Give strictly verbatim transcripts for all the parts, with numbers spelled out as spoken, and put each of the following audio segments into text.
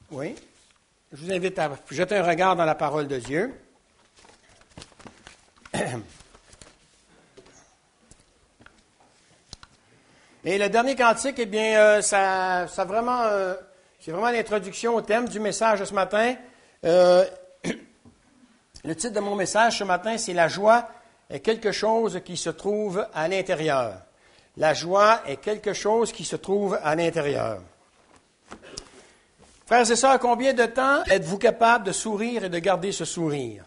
Oui. Je vous invite à jeter un regard dans la parole de Dieu. Et le dernier cantique, eh bien, euh, ça, ça vraiment, euh, c'est vraiment l'introduction au thème du message de ce matin. Euh, le titre de mon message ce matin, c'est « La joie est quelque chose qui se trouve à l'intérieur ». La joie est quelque chose qui se trouve à l'intérieur. Frères et sœurs, combien de temps êtes-vous capable de sourire et de garder ce sourire?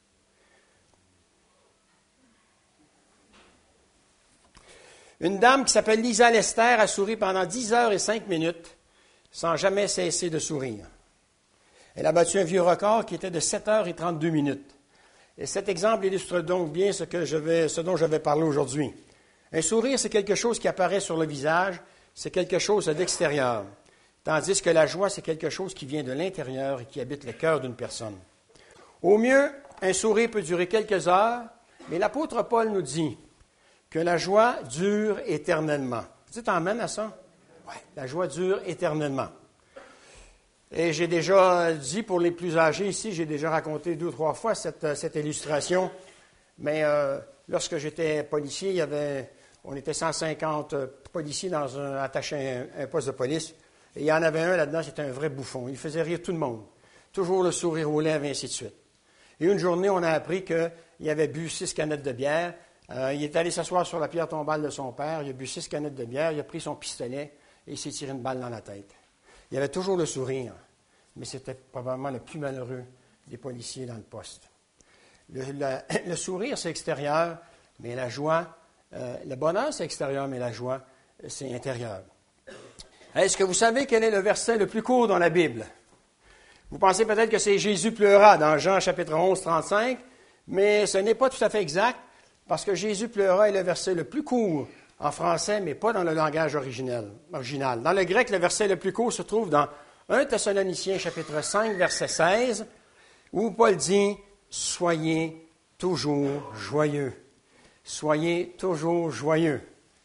Une dame qui s'appelle Lisa Lester a souri pendant dix heures et cinq minutes sans jamais cesser de sourire. Elle a battu un vieux record qui était de sept heures et trente-deux minutes. Et cet exemple illustre donc bien ce, que je vais, ce dont je vais parler aujourd'hui. Un sourire, c'est quelque chose qui apparaît sur le visage, c'est quelque chose d'extérieur. Tandis que la joie, c'est quelque chose qui vient de l'intérieur et qui habite le cœur d'une personne. Au mieux, un sourire peut durer quelques heures, mais l'apôtre Paul nous dit que la joie dure éternellement. Tu t'emmènes à ça? Oui, la joie dure éternellement. Et j'ai déjà dit, pour les plus âgés ici, j'ai déjà raconté deux ou trois fois cette, cette illustration, mais euh, lorsque j'étais policier, il y avait, on était cent cinquante policiers dans un, attachés à un, un poste de police. Et il y en avait un là-dedans, c'était un vrai bouffon. Il faisait rire tout le monde. Toujours le sourire aux lèvres, et ainsi de suite. Et une journée, on a appris qu'il avait bu six canettes de bière. Euh, il est allé s'asseoir sur la pierre tombale de son père. Il a bu six canettes de bière. Il a pris son pistolet et il s'est tiré une balle dans la tête. Il avait toujours le sourire, mais c'était probablement le plus malheureux des policiers dans le poste. Le, le, le sourire, c'est extérieur, mais la joie, euh, le bonheur, c'est extérieur, mais la joie, c'est intérieur. Est-ce que vous savez quel est le verset le plus court dans la Bible? Vous pensez peut-être que c'est Jésus pleura dans Jean chapitre onze, trente-cinq, mais ce n'est pas tout à fait exact, parce que Jésus pleura est le verset le plus court en français, mais pas dans le langage original. original. Dans le grec, le verset le plus court se trouve dans premier Thessaloniciens chapitre cinq, verset seize, où Paul dit « Soyez toujours joyeux. Soyez toujours joyeux. »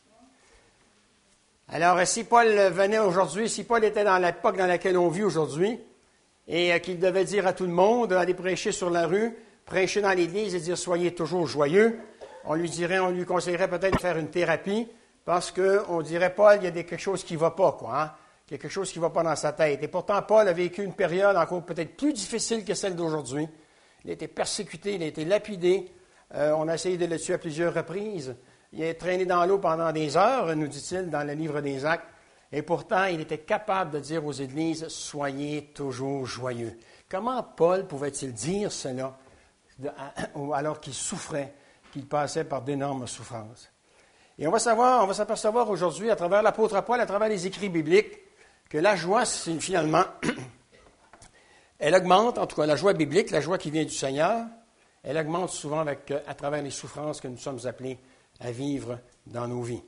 Alors, si Paul venait aujourd'hui, si Paul était dans l'époque dans laquelle on vit aujourd'hui, et qu'il devait dire à tout le monde, aller prêcher sur la rue, prêcher dans l'église et dire « Soyez toujours joyeux », on lui dirait, on lui conseillerait peut-être de faire une thérapie, parce qu'on dirait, Paul, il y a quelque chose qui ne va pas, quoi, hein? Il y a quelque chose qui ne va pas dans sa tête. Et pourtant, Paul a vécu une période encore peut-être plus difficile que celle d'aujourd'hui. Il a été persécuté, il a été lapidé. Euh, on a essayé de le tuer à plusieurs reprises. Il est traîné dans l'eau pendant des heures, nous dit-il, dans le livre des Actes. Et pourtant, il était capable de dire aux églises, « Soyez toujours joyeux ». Comment Paul pouvait-il dire cela alors qu'il souffrait, qu'il passait par d'énormes souffrances? Et on va savoir, on va s'apercevoir aujourd'hui, à travers l'apôtre Paul, à travers les écrits bibliques, que la joie, c'est finalement, elle augmente, en tout cas la joie biblique, la joie qui vient du Seigneur, elle augmente souvent avec, à travers les souffrances que nous sommes appelés à vivre dans nos vies.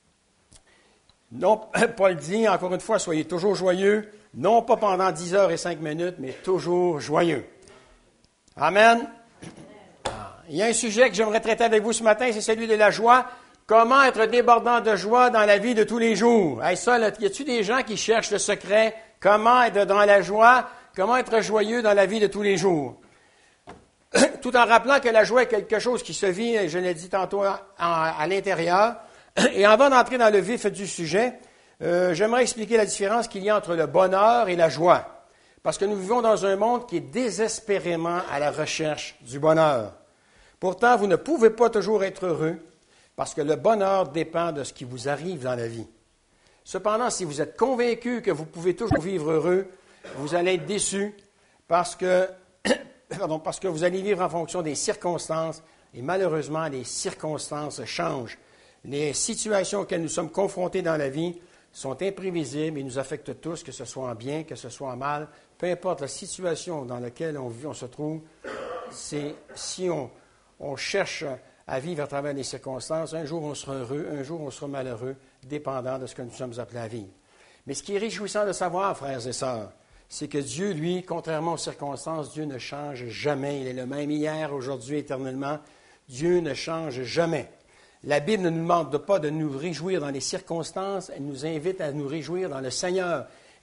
Non, Paul dit, encore une fois, soyez toujours joyeux, non pas pendant dix heures et cinq minutes, mais toujours joyeux. Amen. Il y a un sujet que j'aimerais traiter avec vous ce matin, c'est celui de la joie. Comment être débordant de joie dans la vie de tous les jours? Hey, ça, là, y a-t-il des gens qui cherchent le secret? Comment être dans la joie? Comment être joyeux dans la vie de tous les jours? Tout en rappelant que la joie est quelque chose qui se vit, je l'ai dit tantôt, à, à l'intérieur. Et avant d'entrer dans le vif du sujet, euh, j'aimerais expliquer la différence qu'il y a entre le bonheur et la joie. Parce que nous vivons dans un monde qui est désespérément à la recherche du bonheur. Pourtant, vous ne pouvez pas toujours être heureux, parce que le bonheur dépend de ce qui vous arrive dans la vie. Cependant, si vous êtes convaincu que vous pouvez toujours vivre heureux, vous allez être déçu, parce que Pardon, parce que vous allez vivre en fonction des circonstances, et malheureusement, les circonstances changent. Les situations auxquelles nous sommes confrontés dans la vie sont imprévisibles et nous affectent tous, que ce soit en bien, que ce soit en mal. Peu importe la situation dans laquelle on vit, on se trouve, c'est si on, on cherche à vivre à travers les circonstances, un jour on sera heureux, un jour on sera malheureux, dépendant de ce que nous sommes appelés à vivre. Mais ce qui est réjouissant de savoir, frères et sœurs, c'est que Dieu, lui, contrairement aux circonstances, Dieu ne change jamais. Il est le même hier, aujourd'hui, éternellement. Dieu ne change jamais. La Bible ne nous demande pas de nous réjouir dans les circonstances, elle nous invite à nous réjouir dans le Seigneur.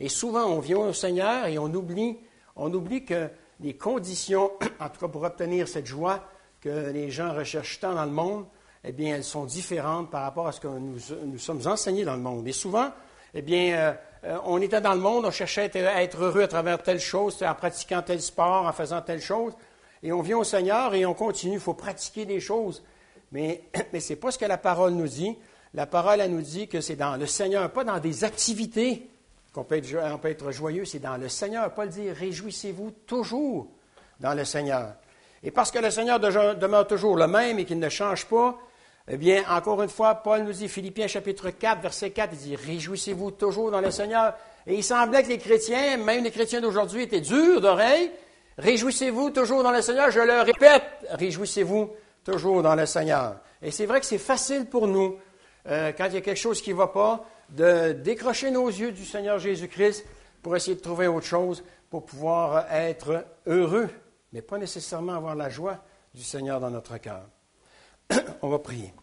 Et souvent, on vient au Seigneur et on oublie, on oublie que les conditions, en tout cas pour obtenir cette joie que les gens recherchent tant dans le monde, eh bien, elles sont différentes par rapport à ce que nous, nous sommes enseignés dans le monde. Et souvent, eh bien, euh, on était dans le monde, on cherchait à être, à être heureux à travers telle chose, en pratiquant tel sport, en faisant telle chose. Et on vient au Seigneur et on continue, il faut pratiquer des choses. Mais, mais ce n'est pas ce que la parole nous dit. La parole, elle nous dit que c'est dans le Seigneur, pas dans des activités qu'on peut être, on peut être joyeux, c'est dans le Seigneur. Paul dit, réjouissez-vous toujours dans le Seigneur. Et parce que le Seigneur demeure toujours le même et qu'il ne change pas, eh bien, encore une fois, Paul nous dit, Philippiens chapitre quatre, verset quatre, il dit, réjouissez-vous toujours dans le Seigneur. Et il semblait que les chrétiens, même les chrétiens d'aujourd'hui, étaient durs d'oreille. Réjouissez-vous toujours dans le Seigneur. Je le répète, réjouissez-vous toujours dans le Seigneur. Et c'est vrai que c'est facile pour nous, euh, quand il y a quelque chose qui ne va pas, de décrocher nos yeux du Seigneur Jésus-Christ pour essayer de trouver autre chose, pour pouvoir être heureux, mais pas nécessairement avoir la joie du Seigneur dans notre cœur. On va prier.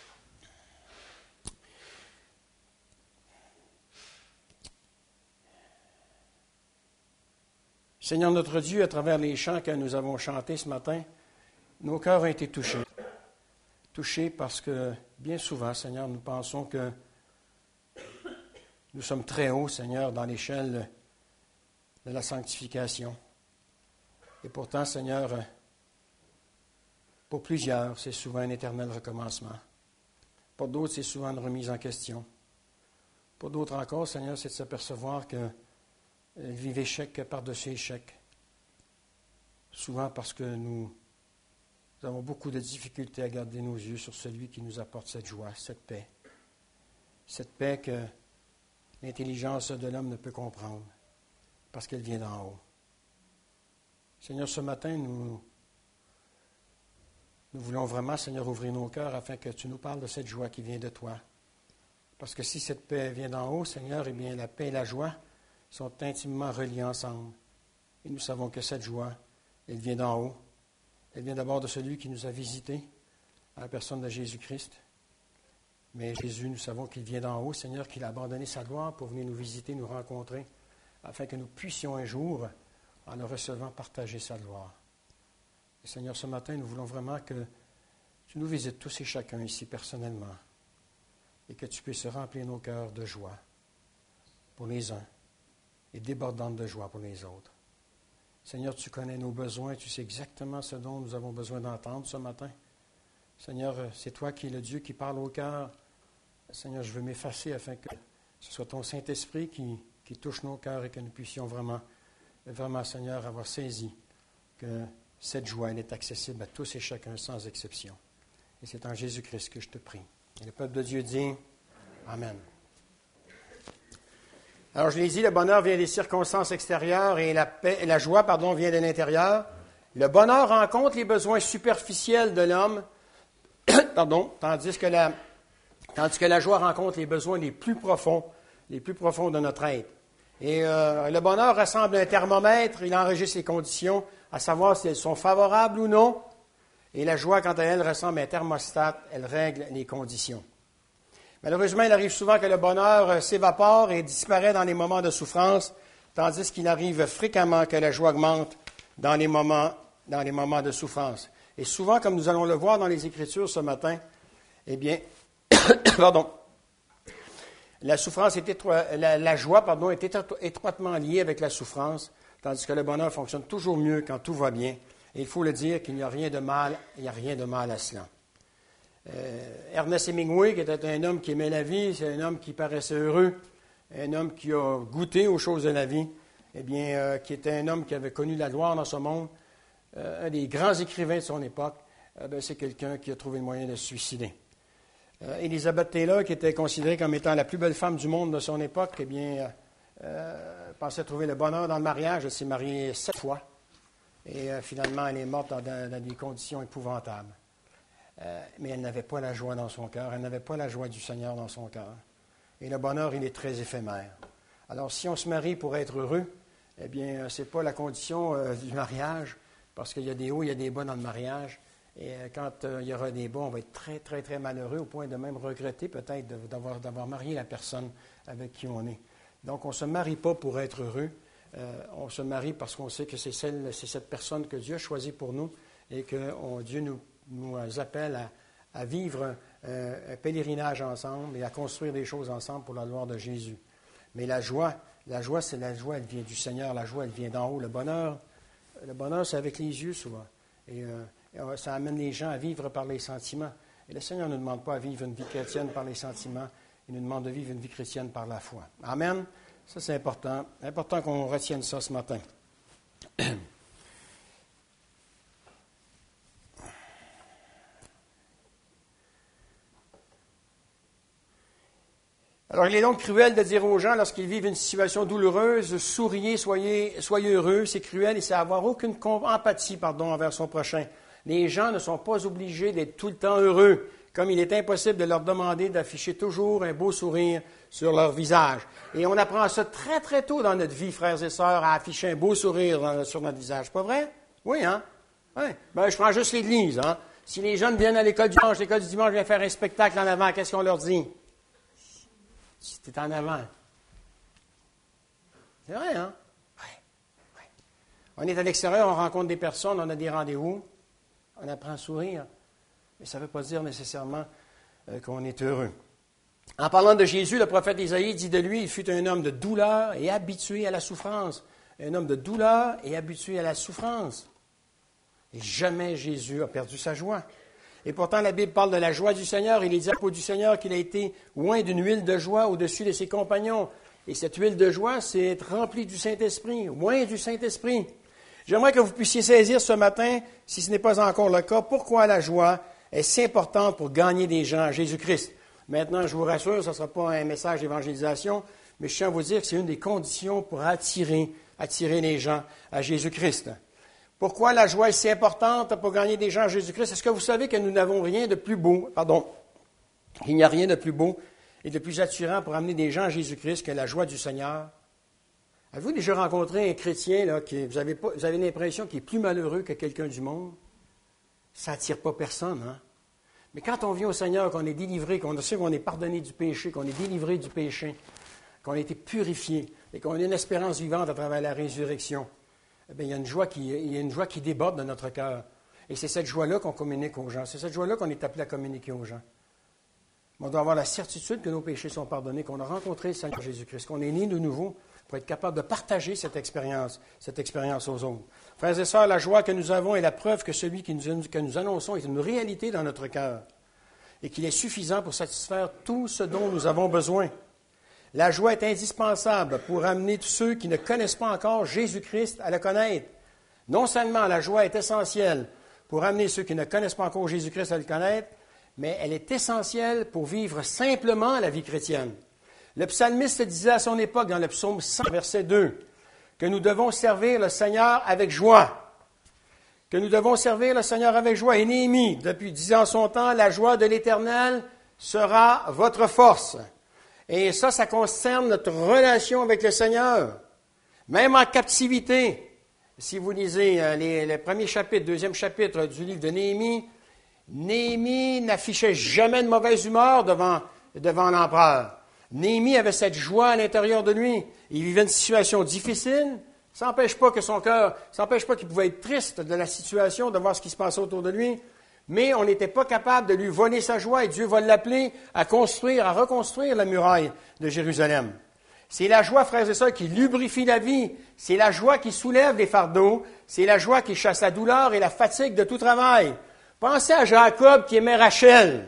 Seigneur notre Dieu, à travers les chants que nous avons chantés ce matin, nos cœurs ont été touchés. Touchés parce que bien souvent, Seigneur, nous pensons que nous sommes très hauts, Seigneur, dans l'échelle de la sanctification. Et pourtant, Seigneur, pour plusieurs, c'est souvent un éternel recommencement. Pour d'autres, c'est souvent une remise en question. Pour d'autres encore, Seigneur, c'est de s'apercevoir qu'ils vivent échec par-dessus échec. Souvent parce que nous, nous avons beaucoup de difficultés à garder nos yeux sur celui qui nous apporte cette joie, cette paix. Cette paix que l'intelligence de l'homme ne peut comprendre, parce qu'elle vient d'en haut. Seigneur, ce matin, nous, nous voulons vraiment, Seigneur, ouvrir nos cœurs afin que tu nous parles de cette joie qui vient de toi. Parce que si cette paix vient d'en haut, Seigneur, eh bien, la paix et la joie sont intimement reliés ensemble. Et nous savons que cette joie, elle vient d'en haut. Elle vient d'abord de celui qui nous a visités, à la personne de Jésus-Christ. Mais Jésus, nous savons qu'il vient d'en haut, Seigneur, qu'il a abandonné sa gloire pour venir nous visiter, nous rencontrer, afin que nous puissions un jour, en le recevant, partager sa gloire. Et Seigneur, ce matin, nous voulons vraiment que tu nous visites tous et chacun ici personnellement, et que tu puisses remplir nos cœurs de joie pour les uns, et débordante de joie pour les autres. Seigneur, tu connais nos besoins, tu sais exactement ce dont nous avons besoin d'entendre ce matin. Seigneur, c'est toi qui es le Dieu qui parle au cœur. Seigneur, je veux m'effacer afin que ce soit ton Saint-Esprit qui, qui touche nos cœurs et que nous puissions vraiment, vraiment, Seigneur, avoir saisi que cette joie, elle est accessible à tous et chacun sans exception. Et c'est en Jésus-Christ que je te prie. Et le peuple de Dieu dit Amen. Alors, je l'ai dit, le bonheur vient des circonstances extérieures et la, paix, la joie pardon, vient de l'intérieur. Le bonheur rencontre les besoins superficiels de l'homme, pardon, tandis que, la, tandis que la joie rencontre les besoins les plus profonds, les plus profonds de notre être. Et euh, le bonheur ressemble à un thermomètre, il enregistre les conditions, à savoir si elles sont favorables ou non. Et la joie, quant à elle, ressemble à un thermostat, elle règle les conditions. Malheureusement, il arrive souvent que le bonheur s'évapore et disparaît dans les moments de souffrance, tandis qu'il arrive fréquemment que la joie augmente dans les moments, dans les moments de souffrance. Et souvent, comme nous allons le voir dans les Écritures ce matin, eh bien, pardon, la souffrance est étro- la, la joie, pardon, est étroitement liée avec la souffrance, tandis que le bonheur fonctionne toujours mieux quand tout va bien. Et il faut le dire qu'il n'y a rien de mal, il n'y a rien de mal à cela. Euh, Ernest Hemingway, qui était un homme qui aimait la vie, c'est un homme qui paraissait heureux, un homme qui a goûté aux choses de la vie, eh bien, euh, qui était un homme qui avait connu la gloire dans ce monde, euh, un des grands écrivains de son époque, euh, ben, c'est quelqu'un qui a trouvé le moyen de se suicider. Euh, Elizabeth Taylor, qui était considérée comme étant la plus belle femme du monde de son époque, eh bien, euh, pensait trouver le bonheur dans le mariage. Elle s'est mariée sept fois. Et euh, finalement, elle est morte dans, dans, dans des conditions épouvantables. Euh, mais elle n'avait pas la joie dans son cœur. Elle n'avait pas la joie du Seigneur dans son cœur. Et le bonheur, il est très éphémère. Alors, si on se marie pour être heureux, eh bien, ce n'est pas la condition euh, du mariage, parce qu'il y a des hauts, il y a des bas dans le mariage. Et euh, quand euh, il y aura des bas, on va être très, très, très malheureux, au point de même regretter peut-être d'avoir, d'avoir marié la personne avec qui on est. Donc, on ne se marie pas pour être heureux. Euh, on se marie parce qu'on sait que c'est, celle, c'est cette personne que Dieu a choisie pour nous et que on, Dieu nous, nous appelle à, à vivre euh, un pèlerinage ensemble et à construire des choses ensemble pour la gloire de Jésus. Mais la joie, la joie, c'est la joie, elle vient du Seigneur. La joie, elle vient d'en haut. Le bonheur, le bonheur, c'est avec les yeux souvent. Et, euh, et ça amène les gens à vivre par les sentiments. Et le Seigneur ne nous demande pas à vivre une vie chrétienne par les sentiments. Il nous demande de vivre une vie chrétienne par la foi. Amen. Ça, c'est important. C'est important qu'on retienne ça ce matin. Alors, il est donc cruel de dire aux gens, lorsqu'ils vivent une situation douloureuse, souriez, soyez, soyez heureux. C'est cruel et c'est avoir aucune empathie, pardon, envers son prochain. Les gens ne sont pas obligés d'être tout le temps heureux, comme il est impossible de leur demander d'afficher toujours un beau sourire sur leur visage. Et on apprend ça très, très tôt dans notre vie, frères et sœurs, à afficher un beau sourire dans, sur notre visage. Pas vrai? Oui, hein? Oui. Ben, je prends juste l'Église, hein? Si les jeunes viennent à l'école du dimanche, l'école du dimanche vient faire un spectacle en avant, qu'est-ce qu'on leur dit? C'était en avant. C'est vrai, hein? Oui. Oui. On est à l'extérieur, on rencontre des personnes, on a des rendez-vous, on apprend à sourire. Mais ça ne veut pas dire nécessairement euh, qu'on est heureux. En parlant de Jésus, le prophète Isaïe dit de lui, il fut un homme de douleur et habitué à la souffrance. Un homme de douleur et habitué à la souffrance. Et jamais Jésus a perdu sa joie. Et pourtant, la Bible parle de la joie du Seigneur. Il est dit à propos du Seigneur qu'il a été oint d'une huile de joie au-dessus de ses compagnons. Et cette huile de joie, c'est être rempli du Saint-Esprit, oint du Saint-Esprit. J'aimerais que vous puissiez saisir ce matin, si ce n'est pas encore le cas, pourquoi la joie est si importante pour gagner des gens à Jésus-Christ. Maintenant, je vous rassure, ce ne sera pas un message d'évangélisation, mais je tiens à vous dire que c'est une des conditions pour attirer, attirer les gens à Jésus-Christ. Pourquoi la joie est si importante pour gagner des gens à Jésus-Christ? Est-ce que vous savez que nous n'avons rien de plus beau, pardon, il n'y a rien de plus beau et de plus attirant pour amener des gens à Jésus-Christ que la joie du Seigneur? Avez-vous déjà rencontré un chrétien, là, qui, vous avez, pas, vous avez l'impression qu'il est plus malheureux que quelqu'un du monde? Ça n'attire pas personne, hein? Mais quand on vient au Seigneur, qu'on est délivré, qu'on sait qu'on est pardonné du péché, qu'on est délivré du péché, qu'on a été purifié et qu'on a une espérance vivante à travers la résurrection, eh bien, il y a une joie qui, il y a une joie qui déborde de notre cœur. Et c'est cette joie-là qu'on communique aux gens. C'est cette joie-là qu'on est appelé à communiquer aux gens. On doit avoir la certitude que nos péchés sont pardonnés, qu'on a rencontré le Seigneur Jésus-Christ, qu'on est né de nouveau pour être capable de partager cette expérience, cette expérience aux autres. Frères et sœurs, la joie que nous avons est la preuve que celui que nous, que nous annonçons est une réalité dans notre cœur et qu'il est suffisant pour satisfaire tout ce dont nous avons besoin. La joie est indispensable pour amener tous ceux qui ne connaissent pas encore Jésus-Christ à le connaître. Non seulement la joie est essentielle pour amener ceux qui ne connaissent pas encore Jésus-Christ à le connaître, mais elle est essentielle pour vivre simplement la vie chrétienne. Le psalmiste disait à son époque, dans le psaume cent, verset deux, que nous devons servir le Seigneur avec joie. Que nous devons servir le Seigneur avec joie. Et Néhémie, depuis disait en son temps, la joie de l'Éternel sera votre force. Et ça, ça concerne notre relation avec le Seigneur. Même en captivité, si vous lisez les, les premiers chapitres, deuxième chapitre du livre de Néhémie, Néhémie n'affichait jamais de mauvaise humeur devant, devant l'empereur. Néhémie avait cette joie à l'intérieur de lui. Il vivait une situation difficile. Ça n'empêche pas que son cœur, ça n'empêche pas qu'il pouvait être triste de la situation, de voir ce qui se passait autour de lui. Mais on n'était pas capable de lui voler sa joie et Dieu va l'appeler à construire, à reconstruire la muraille de Jérusalem. C'est la joie, frères et sœurs, qui lubrifie la vie. C'est la joie qui soulève les fardeaux. C'est la joie qui chasse la douleur et la fatigue de tout travail. Pensez à Jacob qui aimait Rachel.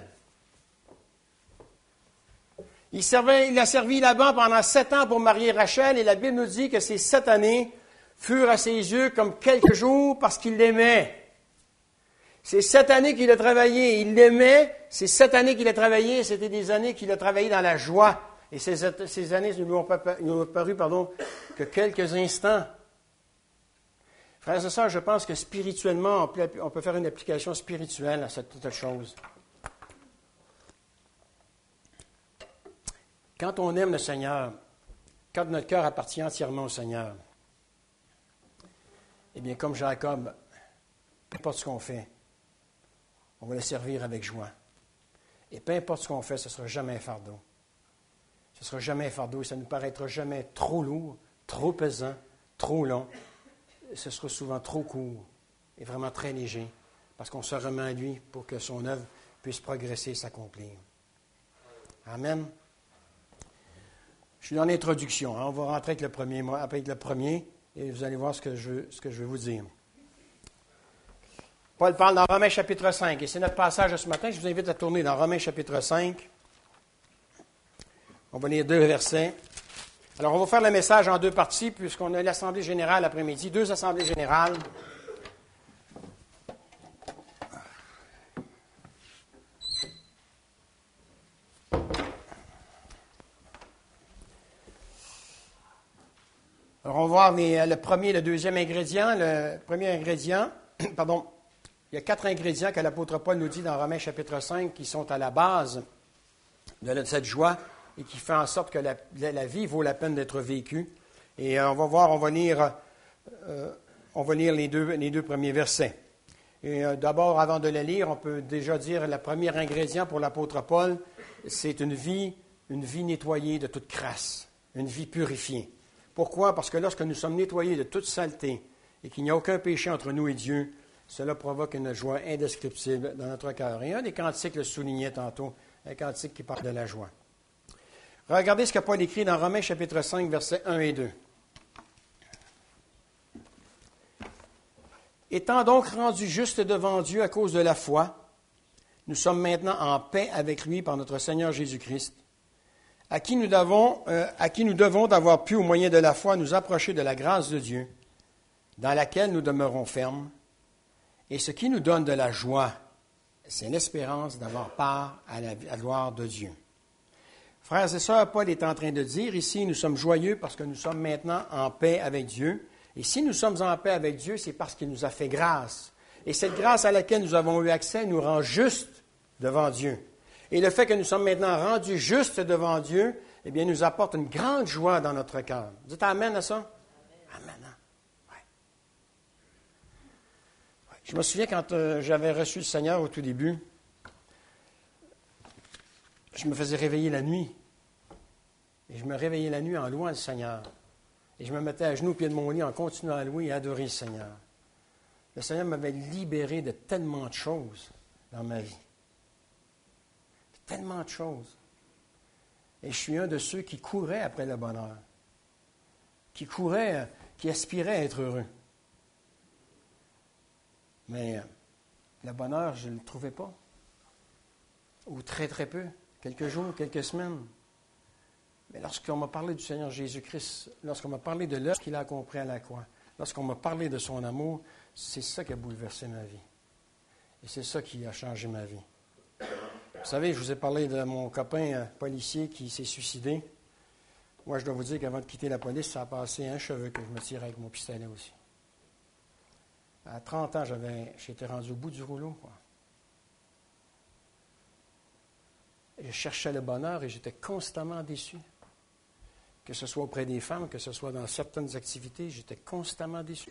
Il, servait, il a servi Laban pendant sept ans pour marier Rachel et la Bible nous dit que ces sept années furent à ses yeux comme quelques jours parce qu'il l'aimait. Ces sept années qu'il a travaillé, il l'aimait. Ces sept années qu'il a travaillé, c'était des années qu'il a travaillé dans la joie. Et ces, ces années ne lui ont, pas, lui ont paru pardon, que quelques instants. Frères et sœurs, je pense que spirituellement, on peut, on peut faire une application spirituelle à cette toute chose. Quand on aime le Seigneur, quand notre cœur appartient entièrement au Seigneur, eh bien, comme Jacob, peu importe ce qu'on fait, on va le servir avec joie. Et peu importe ce qu'on fait, ce ne sera jamais un fardeau. Ce ne sera jamais un fardeau et ça ne nous paraîtra jamais trop lourd, trop pesant, trop long. Ce sera souvent trop court et vraiment très léger parce qu'on se remet à lui pour que son œuvre puisse progresser et s'accomplir. Amen. Je suis dans l'introduction. Hein. On va rentrer avec le premier, avec le premier et vous allez voir ce que je, ce que je vais vous dire. Paul parle dans Romains chapitre cinq et c'est notre passage de ce matin. Je vous invite à tourner dans Romains chapitre cinq. On va lire deux versets. Alors, on va faire le message en deux parties puisqu'on a l'Assemblée générale l'après-midi, deux assemblées générales. Alors, on va voir les, le premier et le deuxième ingrédient. Le premier ingrédient, pardon, il y a quatre ingrédients que l'apôtre Paul nous dit dans Romains chapitre cinq qui sont à la base de cette joie et qui fait en sorte que la, la vie vaut la peine d'être vécue. Et euh, on va voir, on va lire, euh, on va lire les, deux, les deux premiers versets. Et euh, d'abord, avant de les lire, on peut déjà dire le premier ingrédient pour l'apôtre Paul, c'est une vie, une vie nettoyée de toute crasse, une vie purifiée. Pourquoi? Parce que lorsque nous sommes nettoyés de toute saleté et qu'il n'y a aucun péché entre nous et Dieu, cela provoque une joie indescriptible dans notre cœur. Et un des cantiques le soulignait tantôt, un cantique qui parle de la joie. Regardez ce que Paul écrit dans Romains chapitre cinq, versets un et deux. Étant donc rendus justes devant Dieu à cause de la foi, nous sommes maintenant en paix avec lui par notre Seigneur Jésus-Christ, à qui nous devons, euh, à qui nous devons d'avoir pu, au moyen de la foi, nous approcher de la grâce de Dieu, dans laquelle nous demeurons fermes. Et ce qui nous donne de la joie, c'est l'espérance d'avoir part à la, à la gloire de Dieu. Frères et sœurs, Paul est en train de dire ici, nous sommes joyeux parce que nous sommes maintenant en paix avec Dieu. Et si nous sommes en paix avec Dieu, c'est parce qu'il nous a fait grâce. Et cette grâce à laquelle nous avons eu accès nous rend justes devant Dieu. Et le fait que nous sommes maintenant rendus justes devant Dieu, eh bien, nous apporte une grande joie dans notre cœur. Dites Amen à ça? Amen. Amen. Ouais. Ouais. Je me souviens quand euh, j'avais reçu le Seigneur au tout début, je me faisais réveiller la nuit. Et je me réveillais la nuit en louant le Seigneur. Et je me mettais à genoux au pied de mon lit en continuant à louer et à adorer le Seigneur. Le Seigneur m'avait libéré de tellement de choses dans ma vie. Tellement de choses. Et je suis un de ceux qui couraient après le bonheur. Qui couraient, qui aspiraient à être heureux. Mais le bonheur, je ne le trouvais pas. Ou très, très peu. Quelques jours, quelques semaines. Mais lorsqu'on m'a parlé du Seigneur Jésus-Christ, lorsqu'on m'a parlé de l'œuvre qu'il a accomplie à la croix, lorsqu'on m'a parlé de son amour, c'est ça qui a bouleversé ma vie. Et c'est ça qui a changé ma vie. Vous savez, je vous ai parlé de mon copain euh, policier qui s'est suicidé. Moi, je dois vous dire qu'avant de quitter la police, ça a passé un cheveu que je me tirais avec mon pistolet aussi. À trente ans, j'avais, j'étais rendu au bout du rouleau, quoi. Et je cherchais le bonheur et j'étais constamment déçu. Que ce soit auprès des femmes, que ce soit dans certaines activités, j'étais constamment déçu.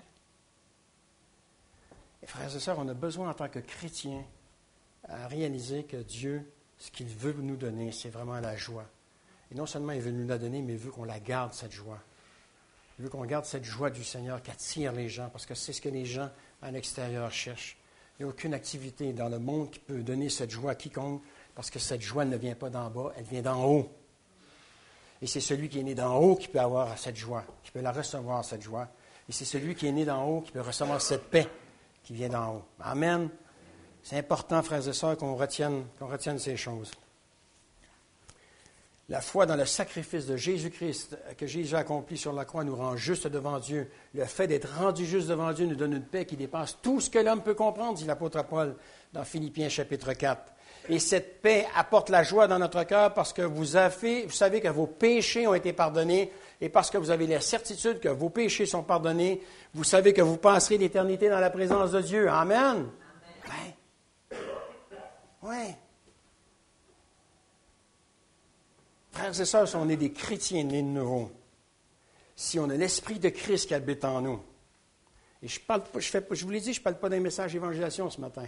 Et frères et sœurs, on a besoin en tant que chrétiens à réaliser que Dieu, ce qu'il veut nous donner, c'est vraiment la joie. Et non seulement il veut nous la donner, mais il veut qu'on la garde, cette joie. Il veut qu'on garde cette joie du Seigneur qui attire les gens, parce que c'est ce que les gens à l'extérieur cherchent. Il n'y a aucune activité dans le monde qui peut donner cette joie à quiconque, parce que cette joie ne vient pas d'en bas, elle vient d'en haut. Et c'est celui qui est né d'en haut qui peut avoir cette joie, qui peut la recevoir, cette joie. Et c'est celui qui est né d'en haut qui peut recevoir cette paix qui vient d'en haut. Amen. C'est important, frères et sœurs, qu'on retienne, qu'on retienne ces choses. La foi dans le sacrifice de Jésus-Christ que Jésus a accompli sur la croix nous rend juste devant Dieu. Le fait d'être rendu juste devant Dieu nous donne une paix qui dépasse tout ce que l'homme peut comprendre, dit l'apôtre Paul dans Philippiens chapitre quatre. Et cette paix apporte la joie dans notre cœur parce que vous avez, vous savez que vos péchés ont été pardonnés et parce que vous avez la certitude que vos péchés sont pardonnés, vous savez que vous passerez l'éternité dans la présence de Dieu. Amen. Amen. Oui. Frères et sœurs, si on est des chrétiens nés de nouveau, si on a l'Esprit de Christ qui habite en nous, et je parle, je, fais, je vous l'ai dit, je ne parle pas d'un message d'évangélisation ce matin.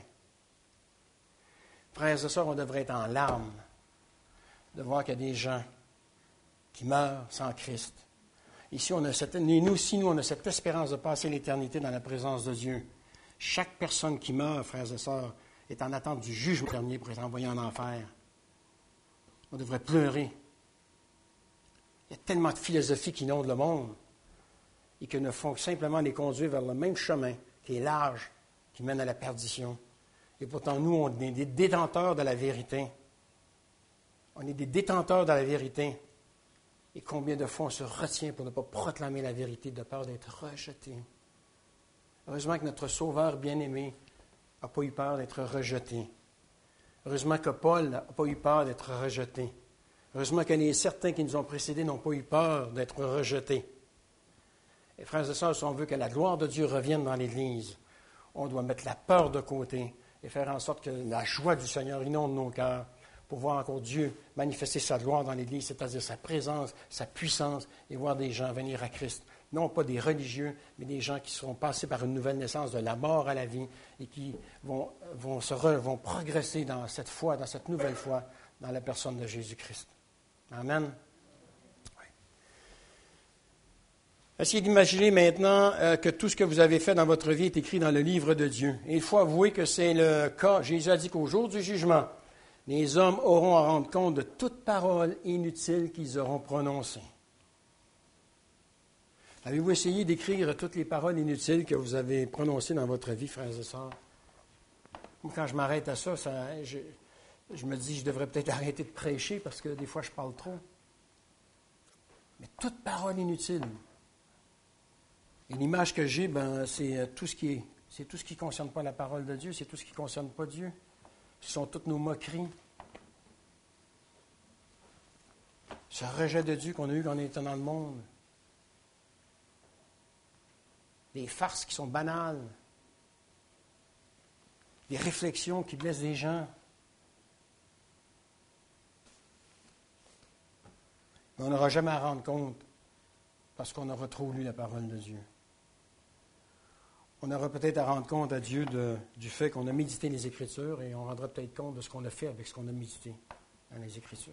Frères et sœurs, on devrait être en larmes de voir qu'il y a des gens qui meurent sans Christ. Ici, on a cette, nous aussi, nous, on a cette espérance de passer l'éternité dans la présence de Dieu. Chaque personne qui meurt, frères et sœurs, est en attente du jugement dernier pour être envoyé en enfer. On devrait pleurer. Il y a tellement de philosophies qui inondent le monde et qui ne font que simplement les conduire vers le même chemin, qui est large, qui mène à la perdition. Et pourtant, nous, on est des détenteurs de la vérité. On est des détenteurs de la vérité. Et combien de fois on se retient pour ne pas proclamer la vérité de peur d'être rejeté. Heureusement que notre Sauveur bien-aimé n'a pas eu peur d'être rejeté. Heureusement que Paul n'a pas eu peur d'être rejeté. Heureusement que les certains qui nous ont précédés n'ont pas eu peur d'être rejetés. Et frères et sœurs, si on veut que la gloire de Dieu revienne dans l'Église, on doit mettre la peur de côté et faire en sorte que la joie du Seigneur inonde nos cœurs pour voir encore Dieu manifester sa gloire dans l'Église, c'est-à-dire sa présence, sa puissance, et voir des gens venir à Christ. Non pas des religieux, mais des gens qui seront passés par une nouvelle naissance de la mort à la vie et qui vont, vont, se re, vont progresser dans cette foi, dans cette nouvelle foi, dans la personne de Jésus-Christ. Amen. Oui. Essayez d'imaginer maintenant euh, que tout ce que vous avez fait dans votre vie est écrit dans le livre de Dieu. Et il faut avouer que c'est le cas. Jésus a dit qu'au jour du jugement, les hommes auront à rendre compte de toute parole inutile qu'ils auront prononcée. Avez-vous essayé d'écrire toutes les paroles inutiles que vous avez prononcées dans votre vie, frères et sœurs? Quand je m'arrête à ça, ça je, je me dis, je devrais peut-être arrêter de prêcher parce que des fois, je parle trop. Mais toute parole inutile. Et l'image que j'ai, ben, c'est tout ce qui est, c'est tout ce qui ne concerne pas la parole de Dieu, c'est tout ce qui ne concerne pas Dieu. Ce sont toutes nos moqueries. Ce rejet de Dieu qu'on a eu quand on était dans le monde. Des farces qui sont banales. Des réflexions qui blessent des gens. Mais on n'aura jamais à rendre compte parce qu'on aura trop lu la parole de Dieu. On aura peut-être à rendre compte à Dieu de, du fait qu'on a médité les Écritures et on rendra peut-être compte de ce qu'on a fait avec ce qu'on a médité dans les Écritures.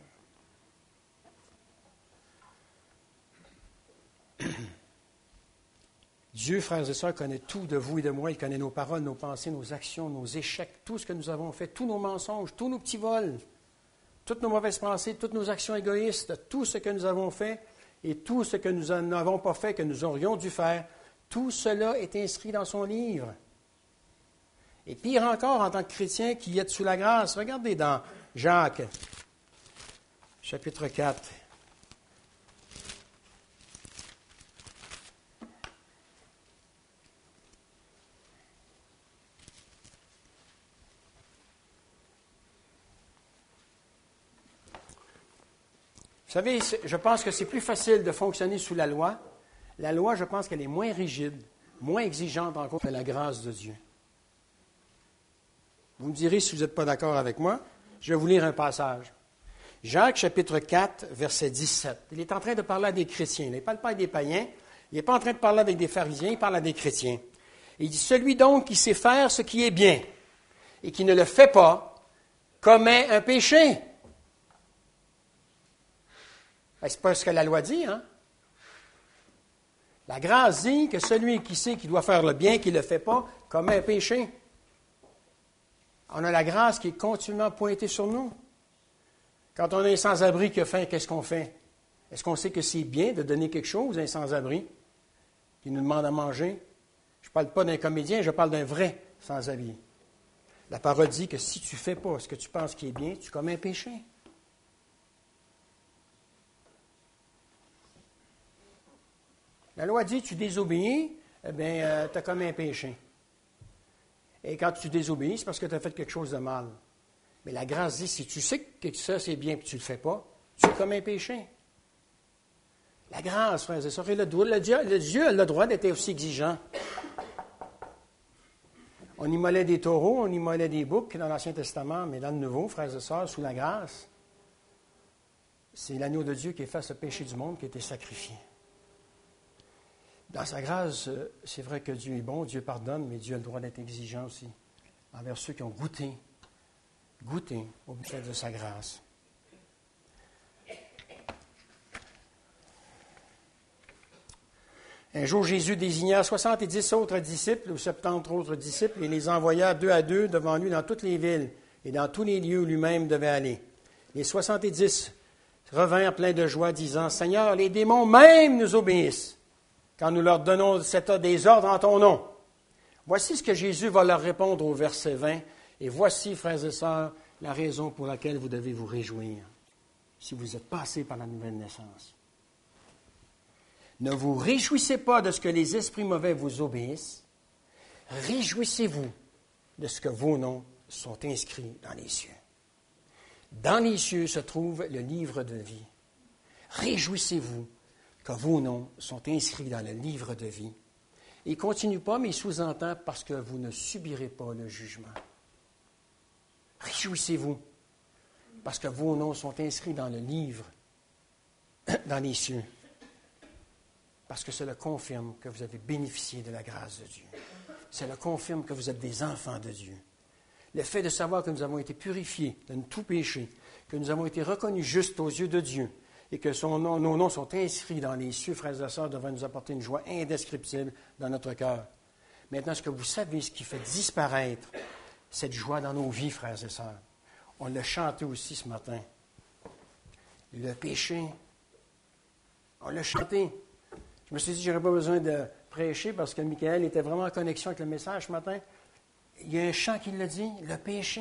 Dieu, frères et sœurs, connaît tout de vous et de moi. Il connaît nos paroles, nos pensées, nos actions, nos échecs, tout ce que nous avons fait, tous nos mensonges, tous nos petits vols, toutes nos mauvaises pensées, toutes nos actions égoïstes, tout ce que nous avons fait et tout ce que nous n'avons pas fait, que nous aurions dû faire. Tout cela est inscrit dans son livre. Et pire encore, en tant que chrétien qui est sous la grâce, regardez dans Jacques, chapitre quatre. Vous savez, je pense que c'est plus facile de fonctionner sous la loi. La loi, je pense qu'elle est moins rigide, moins exigeante encore que la grâce de Dieu. Vous me direz si vous n'êtes pas d'accord avec moi. Je vais vous lire un passage. Jacques, chapitre quatre, verset dix-sept. Il est en train de parler à des chrétiens. Il ne parle pas à des païens. Il n'est pas en train de parler avec des pharisiens. Il parle à des chrétiens. Il dit, « Celui donc qui sait faire ce qui est bien et qui ne le fait pas, commet un péché. » Ce n'est pas ce que la loi dit, hein? La grâce dit que celui qui sait qu'il doit faire le bien, qui ne le fait pas, commet un péché. On a la grâce qui est continuellement pointée sur nous. Quand on est sans-abri qui a faim, qu'est-ce qu'on fait? Est-ce qu'on sait que c'est bien de donner quelque chose à un sans-abri qui nous demande à manger? Je ne parle pas d'un comédien, je parle d'un vrai sans-abri. La parole dit que si tu ne fais pas ce que tu penses qui est bien, tu commets un péché. La loi dit, tu désobéis, eh bien, euh, tu as commis un péché. Et quand tu désobéis, c'est parce que tu as fait quelque chose de mal. Mais la grâce dit, si tu sais que ça, c'est bien et que tu ne le fais pas, tu commets un péché. La grâce, frères et sœurs, le, le, Dieu, le Dieu a le droit d'être aussi exigeant. On immolait des taureaux, on immolait des boucs dans l'Ancien Testament, mais dans le Nouveau, frères et sœurs, sous la grâce, c'est l'agneau de Dieu qui efface le péché du monde qui a été sacrifié. Dans sa grâce, c'est vrai que Dieu est bon, Dieu pardonne, mais Dieu a le droit d'être exigeant aussi envers ceux qui ont goûté, goûté au bienfait de sa grâce. Un jour, Jésus désigna soixante-dix autres disciples, ou soixante-dix autres disciples, et les envoya deux à deux devant lui dans toutes les villes et dans tous les lieux où lui-même devait aller. Les soixante-dix revinrent pleins de joie, disant, « Seigneur, les démons même nous obéissent, quand nous leur donnons des ordres en ton nom. » Voici ce que Jésus va leur répondre au verset vingt, et voici, frères et sœurs, la raison pour laquelle vous devez vous réjouir, si vous êtes passés par la nouvelle naissance. Ne vous réjouissez pas de ce que les esprits mauvais vous obéissent, réjouissez-vous de ce que vos noms sont inscrits dans les cieux. Dans les cieux se trouve le livre de vie. Réjouissez-vous que vos noms sont inscrits dans le livre de vie. Il ne continue pas, mais il sous-entend parce que vous ne subirez pas le jugement. Réjouissez-vous parce que vos noms sont inscrits dans le livre, dans les cieux. Parce que cela confirme que vous avez bénéficié de la grâce de Dieu. Cela confirme que vous êtes des enfants de Dieu. Le fait de savoir que nous avons été purifiés de tout péché, que nous avons été reconnus justes aux yeux de Dieu, et que son nom, nos noms sont inscrits dans les cieux, frères et sœurs, devrait nous apporter une joie indescriptible dans notre cœur. Maintenant, est-ce que vous savez ce qui fait disparaître cette joie dans nos vies, frères et sœurs? On l'a chanté aussi ce matin. Le péché, on l'a chanté. Je me suis dit que je n'aurais pas besoin de prêcher parce que Michael était vraiment en connexion avec le message ce matin. Il y a un chant qui le dit, le péché.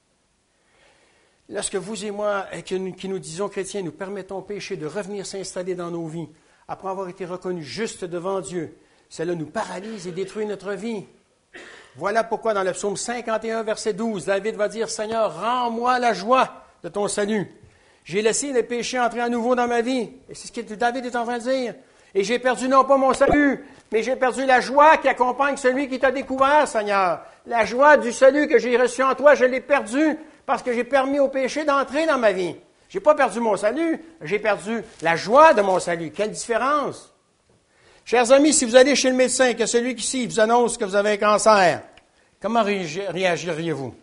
Lorsque vous et moi, qui nous disons chrétiens, nous permettons au péché de revenir s'installer dans nos vies, après avoir été reconnus justes devant Dieu, cela nous paralyse et détruit notre vie. Voilà pourquoi dans le psaume cinquante et un, verset douze, David va dire, « Seigneur, rends-moi la joie de ton salut. J'ai laissé le péché entrer à nouveau dans ma vie. » Et c'est ce que David est en train de dire. Et j'ai perdu non pas mon salut, mais j'ai perdu la joie qui accompagne celui qui t'a découvert, Seigneur. La joie du salut que j'ai reçu en toi, je l'ai perdue parce que j'ai permis au péché d'entrer dans ma vie. Je n'ai pas perdu mon salut, j'ai perdu la joie de mon salut. Quelle différence! Chers amis, si vous allez chez le médecin et que celui qui ici vous annonce que vous avez un cancer, comment réagiriez-vous?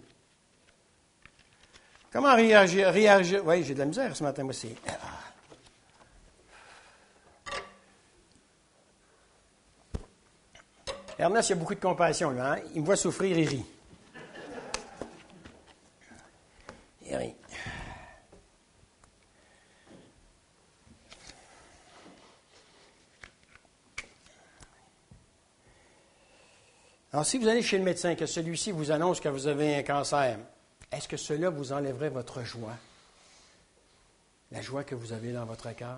Comment réagiriez-vous? Oui, j'ai de la misère ce matin, moi aussi. Ernest, il y a beaucoup de compassion, là. Hein? Il me voit souffrir, il rit. Il rit. Alors, si vous allez chez le médecin, que celui-ci vous annonce que vous avez un cancer, est-ce que cela vous enlèverait votre joie? La joie que vous avez dans votre cœur?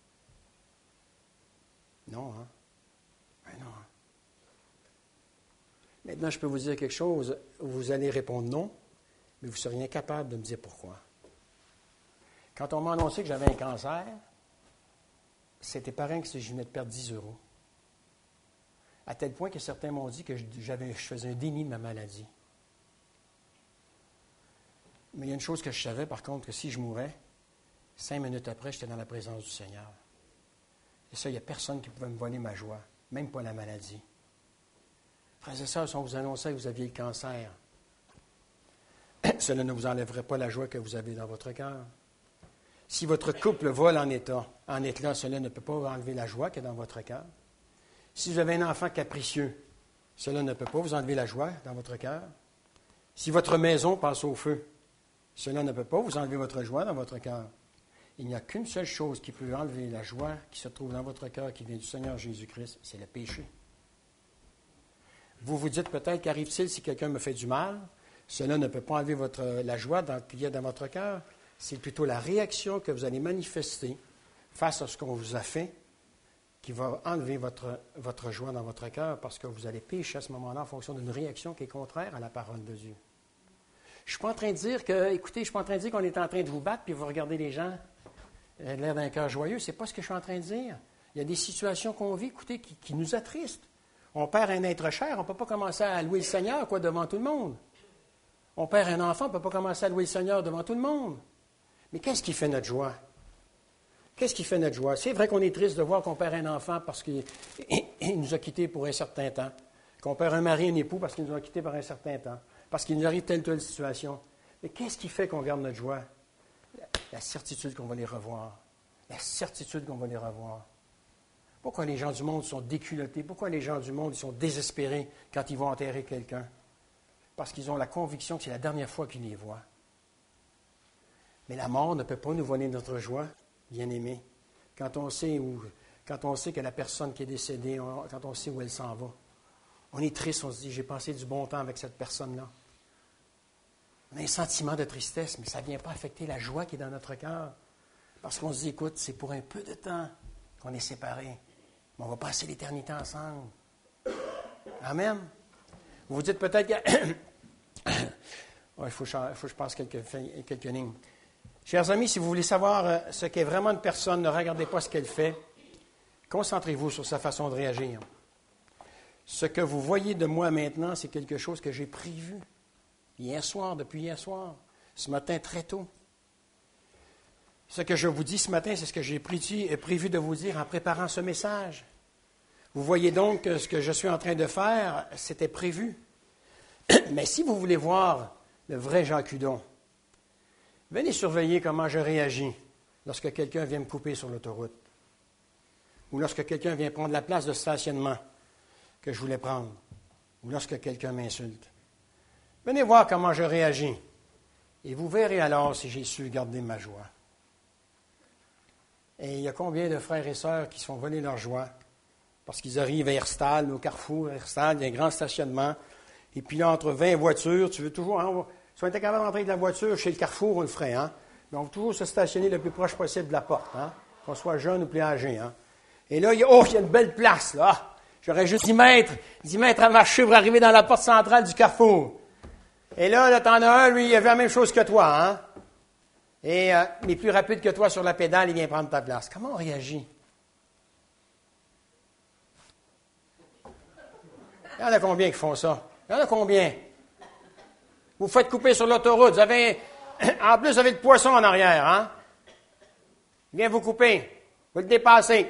Non, hein? Ben non. Maintenant, je peux vous dire quelque chose. Vous allez répondre non, mais vous seriez incapable de me dire pourquoi. Quand on m'a annoncé que j'avais un cancer, c'était pareil que si je venais de perdre dix euros. À tel point que certains m'ont dit que j'avais, je faisais un déni de ma maladie. Mais il y a une chose que je savais, par contre, que si je mourais, cinq minutes après, j'étais dans la présence du Seigneur. Et ça, il n'y a personne qui pouvait me voler ma joie, même pas la maladie. Frères et sœurs, si on vous annonçait que vous aviez le cancer, cela ne vous enlèverait pas la joie que vous avez dans votre cœur. Si votre couple vole en état, en éclat, cela ne peut pas vous enlever la joie qui est dans votre cœur. Si vous avez un enfant capricieux, cela ne peut pas vous enlever la joie dans votre cœur. Si votre maison passe au feu, cela ne peut pas vous enlever votre joie dans votre cœur. Il n'y a qu'une seule chose qui peut enlever la joie qui se trouve dans votre cœur, qui vient du Seigneur Jésus-Christ, c'est le péché. Vous vous dites peut-être, qu'arrive-t-il si quelqu'un me fait du mal? Cela ne peut pas enlever votre, la joie qu'il y a dans votre cœur. C'est plutôt la réaction que vous allez manifester face à ce qu'on vous a fait qui va enlever votre, votre joie dans votre cœur parce que vous allez pécher à ce moment-là en fonction d'une réaction qui est contraire à la parole de Dieu. Je ne suis pas en train de dire que, écoutez, je ne suis pas en train de dire qu'on est en train de vous battre puis vous regardez les gens euh, l'air d'un cœur joyeux. Ce n'est pas ce que je suis en train de dire. Il y a des situations qu'on vit, écoutez, qui, qui nous attristent. On perd un être cher, on ne peut pas commencer à louer le Seigneur quoi, devant tout le monde. On perd un enfant, on ne peut pas commencer à louer le Seigneur devant tout le monde. Mais qu'est-ce qui fait notre joie? Qu'est-ce qui fait notre joie? C'est vrai qu'on est triste de voir qu'on perd un enfant parce qu'il nous a quittés pour un certain temps, qu'on perd un mari, un époux parce qu'il nous a quittés pour un certain temps, parce qu'il nous arrive telle ou telle situation. Mais qu'est-ce qui fait qu'on garde notre joie? La certitude qu'on va les revoir. La certitude qu'on va les revoir. Pourquoi les gens du monde sont déculottés? Pourquoi les gens du monde ils sont désespérés quand ils vont enterrer quelqu'un? Parce qu'ils ont la conviction que c'est la dernière fois qu'ils les voient. Mais la mort ne peut pas nous voler notre joie, bien-aimés. Quand on sait où, quand on sait que la personne qui est décédée, on, quand on sait où elle s'en va, on est triste, on se dit, j'ai passé du bon temps avec cette personne-là. On a un sentiment de tristesse, mais ça ne vient pas affecter la joie qui est dans notre cœur. Parce qu'on se dit, écoute, c'est pour un peu de temps qu'on est séparés. Mais on va passer l'éternité ensemble. Amen. Vous vous dites peut-être que... oh, il faut, il faut que je passe quelques, quelques lignes. Chers amis, si vous voulez savoir ce qu'est vraiment une personne, ne regardez pas ce qu'elle fait. Concentrez-vous sur sa façon de réagir. Ce que vous voyez de moi maintenant, c'est quelque chose que j'ai prévu. Hier soir, depuis hier soir. Ce matin, très tôt. Ce que je vous dis ce matin, c'est ce que j'ai prévu de vous dire en préparant ce message. Vous voyez donc que ce que je suis en train de faire, c'était prévu. Mais si vous voulez voir le vrai Jacques Hudon, venez surveiller comment je réagis lorsque quelqu'un vient me couper sur l'autoroute ou lorsque quelqu'un vient prendre la place de stationnement que je voulais prendre ou lorsque quelqu'un m'insulte. Venez voir comment je réagis et vous verrez alors si j'ai su garder ma joie. Et il y a combien de frères et sœurs qui se font voler leur joie parce qu'ils arrivent à Herstal, au carrefour, à Herstal, il y a un grand stationnement. Et puis là, entre vingt voitures, tu veux toujours... Hein, si on était capable d'entrer de la voiture chez le carrefour, on le ferait. Hein? Mais on veut toujours se stationner le plus proche possible de la porte, hein? Qu'on soit jeune ou plus âgé. Hein? Et là, il y a, oh, il y a une belle place, là. J'aurais juste dix mètres, dix mètres à marcher pour arriver dans la porte centrale du carrefour. Et là, là t'en as un, lui, il a vu la même chose que toi, hein? Et euh, il est plus rapide que toi sur la pédale, il vient prendre ta place. Comment on réagit? Il y en a combien qui font ça? Il y en a combien? Vous faites couper sur l'autoroute. Vous avez, en plus, vous avez le poisson en arrière, hein? Il vient vous couper. Vous le dépassez.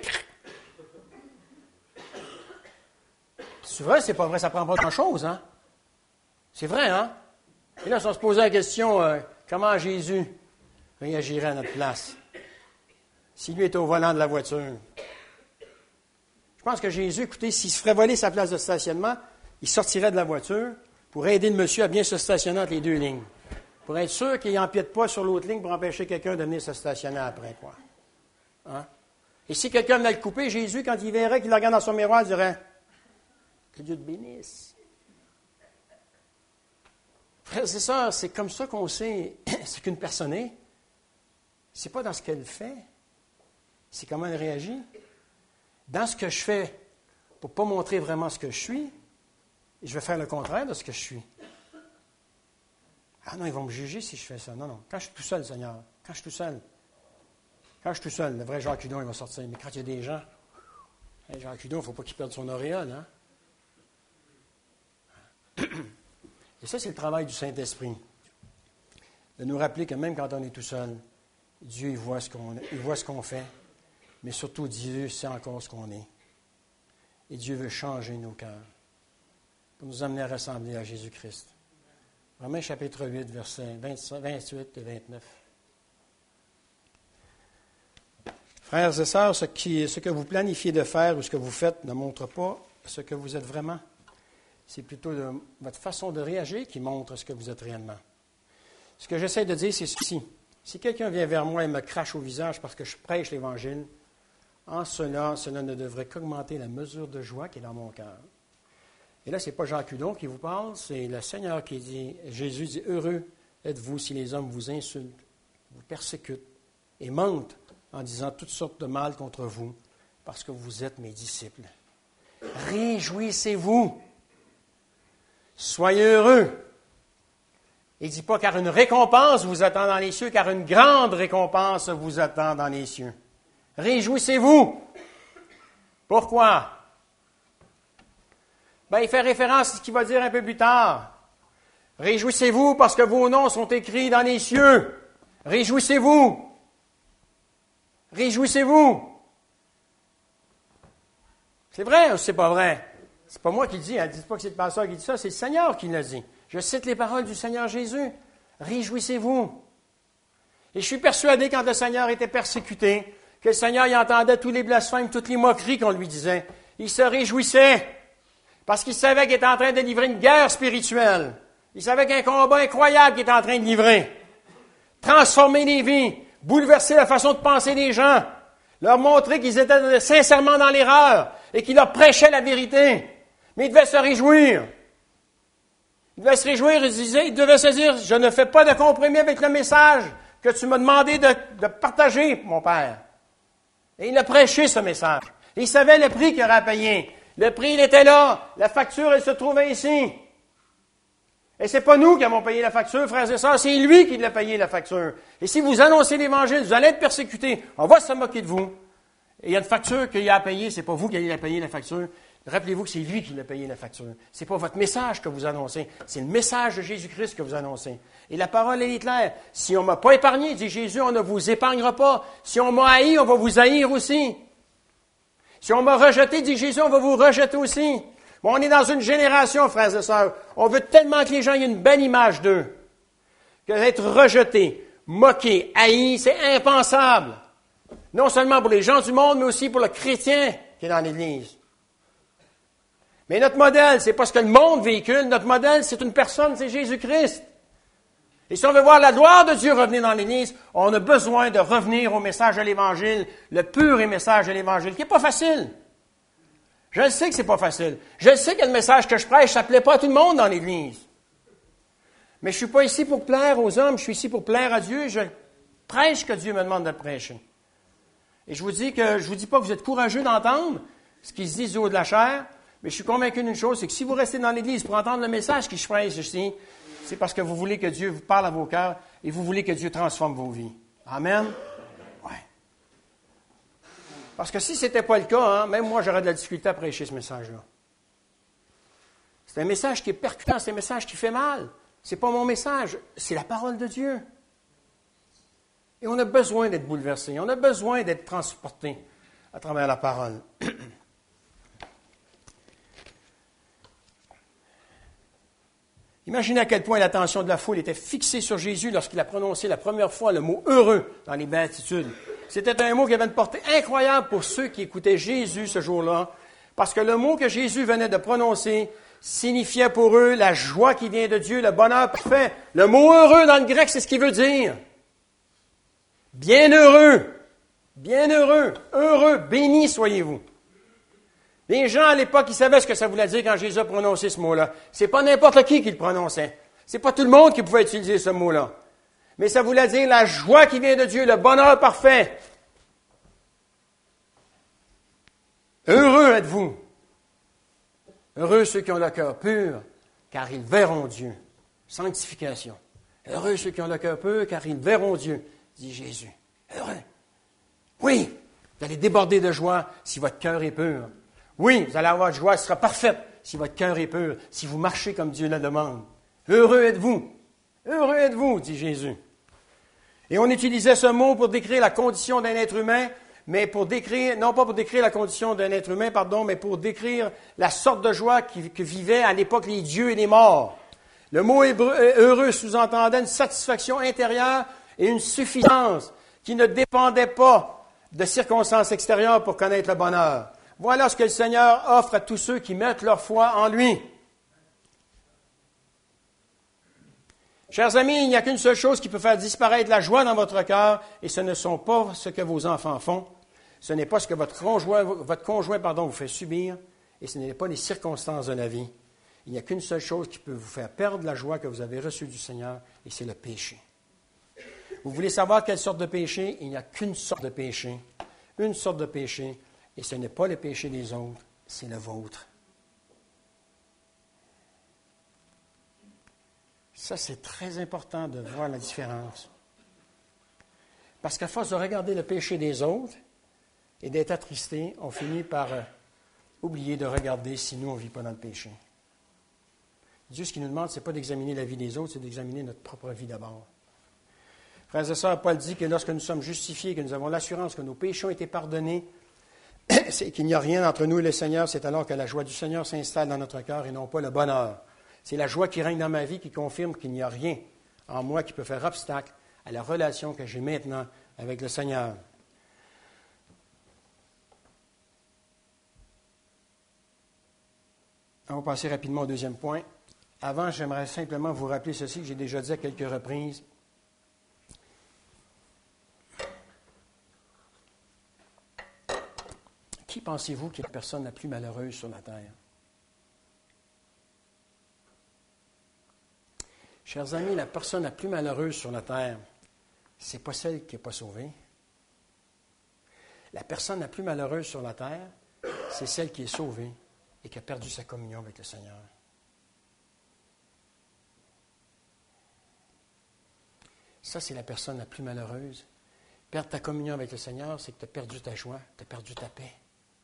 C'est vrai, c'est pas vrai, ça prend pas grand-chose, hein? C'est vrai, hein? Et là, si on se posait la question, euh, comment Jésus réagirait à notre place si lui était au volant de la voiture? Je pense que Jésus, écoutez, s'il se ferait voler sa place de stationnement, il sortirait de la voiture pour aider le monsieur à bien se stationner entre les deux lignes. Pour être sûr qu'il n'empiète pas sur l'autre ligne pour empêcher quelqu'un de venir se stationner après, quoi. Hein? Et si quelqu'un venait le couper, Jésus, quand il verrait qu'il le regarde dans son miroir, il dirait « Que Dieu te bénisse ». Frères et sœurs, c'est comme ça qu'on sait ce qu'une personne est. C'est pas dans ce qu'elle fait, c'est comment elle réagit. Dans ce que je fais, pour ne pas montrer vraiment ce que je suis, je vais faire le contraire de ce que je suis. Ah non, ils vont me juger si je fais ça. Non, non. Quand je suis tout seul, Seigneur, quand je suis tout seul, quand je suis tout seul, le vrai Jacques Hudon, il va sortir. Mais quand il y a des gens, hey, Jacques Hudon, il ne faut pas qu'il perde son auréole, hein? Et ça, c'est le travail du Saint-Esprit. De nous rappeler que même quand on est tout seul, Dieu, il voit ce qu'on, il voit ce qu'on fait, mais surtout, Dieu sait encore ce qu'on est. Et Dieu veut changer nos cœurs pour nous amener à ressembler à Jésus-Christ. Romains chapitre huit, versets vingt-huit et vingt-neuf. Frères et sœurs, ce, qui, ce que vous planifiez de faire ou ce que vous faites ne montre pas ce que vous êtes vraiment. C'est plutôt de, votre façon de réagir qui montre ce que vous êtes réellement. Ce que j'essaie de dire, c'est ceci. Si quelqu'un vient vers moi et me crache au visage parce que je prêche l'Évangile, en cela, cela ne devrait qu'augmenter la mesure de joie qui est dans mon cœur. Et là, ce n'est pas Jacques Hudon qui vous parle, c'est le Seigneur qui dit, Jésus dit, « Heureux êtes-vous si les hommes vous insultent, vous persécutent et mentent en disant toutes sortes de mal contre vous, parce que vous êtes mes disciples. Réjouissez-vous, soyez heureux. » Il ne dit pas « car une récompense vous attend dans les cieux, car une grande récompense vous attend dans les cieux. » Réjouissez-vous. Pourquoi? Ben, il fait référence à ce qu'il va dire un peu plus tard. Réjouissez-vous parce que vos noms sont écrits dans les cieux. Réjouissez-vous. Réjouissez-vous. C'est vrai ou c'est pas vrai? C'est pas moi qui le dis. Ne dites pas que c'est le pasteur qui dit ça, c'est le Seigneur qui l'a dit. Je cite les paroles du Seigneur Jésus. Réjouissez-vous. Et je suis persuadé quand le Seigneur était persécuté, que le Seigneur il entendait tous les blasphèmes, toutes les moqueries qu'on lui disait. Il se réjouissait parce qu'il savait qu'il était en train de livrer une guerre spirituelle. Il savait qu'un combat incroyable qu'il était en train de livrer. Transformer les vies, bouleverser la façon de penser des gens, leur montrer qu'ils étaient sincèrement dans l'erreur et qu'il leur prêchait la vérité. Mais il devait se réjouir. Il devait se réjouir, il disait, il devait se dire, je ne fais pas de compromis avec le message que tu m'as demandé de, de partager, mon Père. Et il a prêché ce message. Et il savait le prix qu'il aurait à payer. Le prix, il était là. La facture, elle se trouvait ici. Et c'est pas nous qui avons payé la facture, frères et sœurs, c'est lui qui l'a payé la facture. Et si vous annoncez l'Évangile, vous allez être persécutés. On va se moquer de vous. Et il y a une facture qu'il y a à payer, c'est pas vous qui allez la payer la facture. Rappelez-vous que c'est lui qui l'a payé la facture. C'est pas votre message que vous annoncez, c'est le message de Jésus-Christ que vous annoncez. Et la parole, elle est claire. Si on m'a pas épargné, dit Jésus, on ne vous épargnera pas. Si on m'a haï, on va vous haïr aussi. Si on m'a rejeté, dit Jésus, on va vous rejeter aussi. Bon, on est dans une génération, frères et sœurs. On veut tellement que les gens aient une belle image d'eux. Que d'être rejeté, moqué, haï, c'est impensable. Non seulement pour les gens du monde, mais aussi pour le chrétien qui est dans l'Église. Mais notre modèle, c'est pas ce que le monde véhicule. Notre modèle, c'est une personne, c'est Jésus-Christ. Et si on veut voir la gloire de Dieu revenir dans l'Église, on a besoin de revenir au message de l'Évangile, le pur et message de l'Évangile, qui n'est pas facile. Je le sais que c'est pas facile. Je le sais que le message que je prêche, ça ne plaît pas à tout le monde dans l'Église. Mais je suis pas ici pour plaire aux hommes, je suis ici pour plaire à Dieu. Je prêche ce que Dieu me demande de prêcher. Et je vous dis que je vous dis pas que vous êtes courageux d'entendre ce qui se dit du haut de la chair, mais je suis convaincu d'une chose, c'est que si vous restez dans l'Église pour entendre le message que je prêche ici, c'est parce que vous voulez que Dieu vous parle à vos cœurs et vous voulez que Dieu transforme vos vies. Amen? Oui. Parce que si ce n'était pas le cas, hein, même moi, j'aurais de la difficulté à prêcher ce message-là. C'est un message qui est percutant, c'est un message qui fait mal. Ce n'est pas mon message, c'est la parole de Dieu. Et on a besoin d'être bouleversé, on a besoin d'être transporté à travers la parole. Imaginez à quel point l'attention de la foule était fixée sur Jésus lorsqu'il a prononcé la première fois le mot « heureux » dans les béatitudes. C'était un mot qui avait une portée incroyable pour ceux qui écoutaient Jésus ce jour-là, parce que le mot que Jésus venait de prononcer signifiait pour eux la joie qui vient de Dieu, le bonheur parfait. Le mot « heureux » dans le grec, c'est ce qu'il veut dire. Bienheureux, bienheureux, heureux, béni soyez-vous. Les gens à l'époque, ils savaient ce que ça voulait dire quand Jésus a prononcé ce mot-là. C'est pas n'importe qui qui le prononçait. C'est pas tout le monde qui pouvait utiliser ce mot-là. Mais ça voulait dire la joie qui vient de Dieu, le bonheur parfait. Heureux êtes-vous. Heureux ceux qui ont le cœur pur, car ils verront Dieu. Sanctification. Heureux ceux qui ont le cœur pur, car ils verront Dieu, dit Jésus. Heureux. Oui, vous allez déborder de joie si votre cœur est pur. Oui, vous allez avoir de joie, elle sera parfaite si votre cœur est pur, si vous marchez comme Dieu le demande. Heureux êtes-vous. Heureux êtes-vous, dit Jésus. Et on utilisait ce mot pour décrire la condition d'un être humain, mais pour décrire, non pas pour décrire la condition d'un être humain, pardon, mais pour décrire la sorte de joie qui, que vivaient à l'époque les dieux et les morts. Le mot hébreu, heureux sous-entendait une satisfaction intérieure et une suffisance qui ne dépendait pas de circonstances extérieures pour connaître le bonheur. Voilà ce que le Seigneur offre à tous ceux qui mettent leur foi en lui. Chers amis, il n'y a qu'une seule chose qui peut faire disparaître la joie dans votre cœur, et ce ne sont pas ce que vos enfants font, ce n'est pas ce que votre conjoint, votre conjoint pardon, vous fait subir, et ce n'est pas les circonstances de la vie. Il n'y a qu'une seule chose qui peut vous faire perdre la joie que vous avez reçue du Seigneur, et c'est le péché. Vous voulez savoir quelle sorte de péché? Il n'y a qu'une sorte de péché, une sorte de péché, et ce n'est pas le péché des autres, c'est le vôtre. Ça, c'est très important de voir la différence. Parce qu'à force de regarder le péché des autres et d'être attristé, on finit par euh, oublier de regarder si nous, on ne vit pas dans le péché. Dieu, ce qu'il nous demande, ce n'est pas d'examiner la vie des autres, c'est d'examiner notre propre vie d'abord. Frères et sœurs, Paul dit que lorsque nous sommes justifiés, que nous avons l'assurance que nos péchés ont été pardonnés, c'est qu'il n'y a rien entre nous et le Seigneur, c'est alors que la joie du Seigneur s'installe dans notre cœur et non pas le bonheur. C'est la joie qui règne dans ma vie qui confirme qu'il n'y a rien en moi qui peut faire obstacle à la relation que j'ai maintenant avec le Seigneur. On va passer rapidement au deuxième point. Avant, j'aimerais simplement vous rappeler ceci que j'ai déjà dit à quelques reprises. Qui pensez-vous qui est la personne la plus malheureuse sur la terre? Chers amis, la personne la plus malheureuse sur la terre, ce n'est pas celle qui n'est pas sauvée. La personne la plus malheureuse sur la terre, c'est celle qui est sauvée et qui a perdu sa communion avec le Seigneur. Ça, c'est la personne la plus malheureuse. Perdre ta communion avec le Seigneur, c'est que tu as perdu ta joie, tu as perdu ta paix.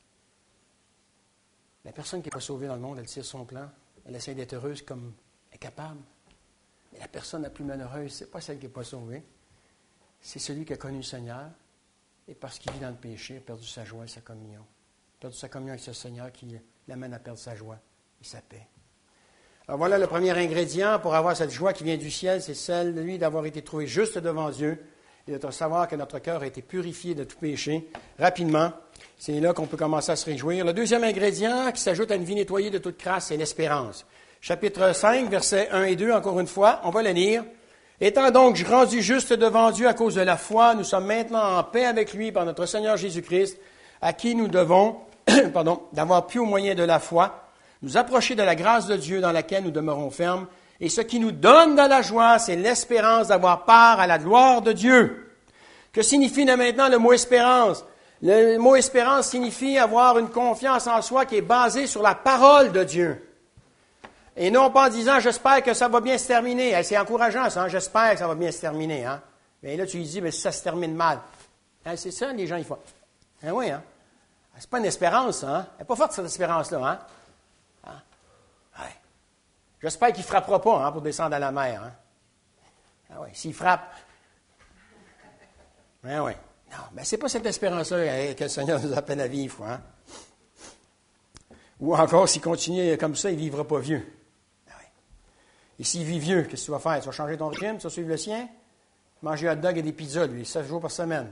La personne qui n'est pas sauvée dans le monde, elle tire son plan, elle essaie d'être heureuse comme elle est capable. Mais la personne la plus malheureuse, ce n'est pas celle qui n'est pas sauvée, c'est celui qui a connu le Seigneur et parce qu'il vit dans le péché, a perdu sa joie et sa communion. A perdu sa communion avec ce Seigneur qui l'amène à perdre sa joie et sa paix. Alors voilà le premier ingrédient pour avoir cette joie qui vient du ciel, c'est celui d'avoir été trouvé juste devant Dieu et de savoir que notre cœur a été purifié de tout péché. Rapidement, c'est là qu'on peut commencer à se réjouir. Le deuxième ingrédient qui s'ajoute à une vie nettoyée de toute crasse, c'est l'espérance. Chapitre cinq, versets un et deux, encore une fois, on va le lire. « Étant donc rendus justes devant Dieu à cause de la foi, nous sommes maintenant en paix avec lui par notre Seigneur Jésus-Christ, à qui nous devons, pardon, d'avoir pu au moyen de la foi, nous approcher de la grâce de Dieu dans laquelle nous demeurons fermes. Et ce qui nous donne de la joie, c'est l'espérance d'avoir part à la gloire de Dieu. » Que signifie maintenant le mot espérance? Le mot espérance signifie avoir une confiance en soi qui est basée sur la parole de Dieu. Et non pas en disant, j'espère que ça va bien se terminer. C'est encourageant, ça, hein? J'espère que ça va bien se terminer. Hein? Mais là, tu lui dis, mais si ça se termine mal. Hein, c'est ça, les gens, ils font. Hein, oui, hein? C'est pas une espérance, hein? Elle n'est pas forte, cette espérance-là, hein? Hein? Ouais. J'espère qu'il ne frappera pas, hein, pour descendre à la mer, hein? Ah oui, s'il frappe. Ben oui. Non, mais ce n'est pas cette espérance-là que le Seigneur nous appelle à vivre, hein? Ou encore, s'il continue comme ça, il ne vivra pas vieux. Et s'il vit vieux, qu'est-ce que tu vas faire? Tu vas changer ton régime, tu vas suivre le sien? Manger hot dog et des pizzas, lui, sept jours par semaine.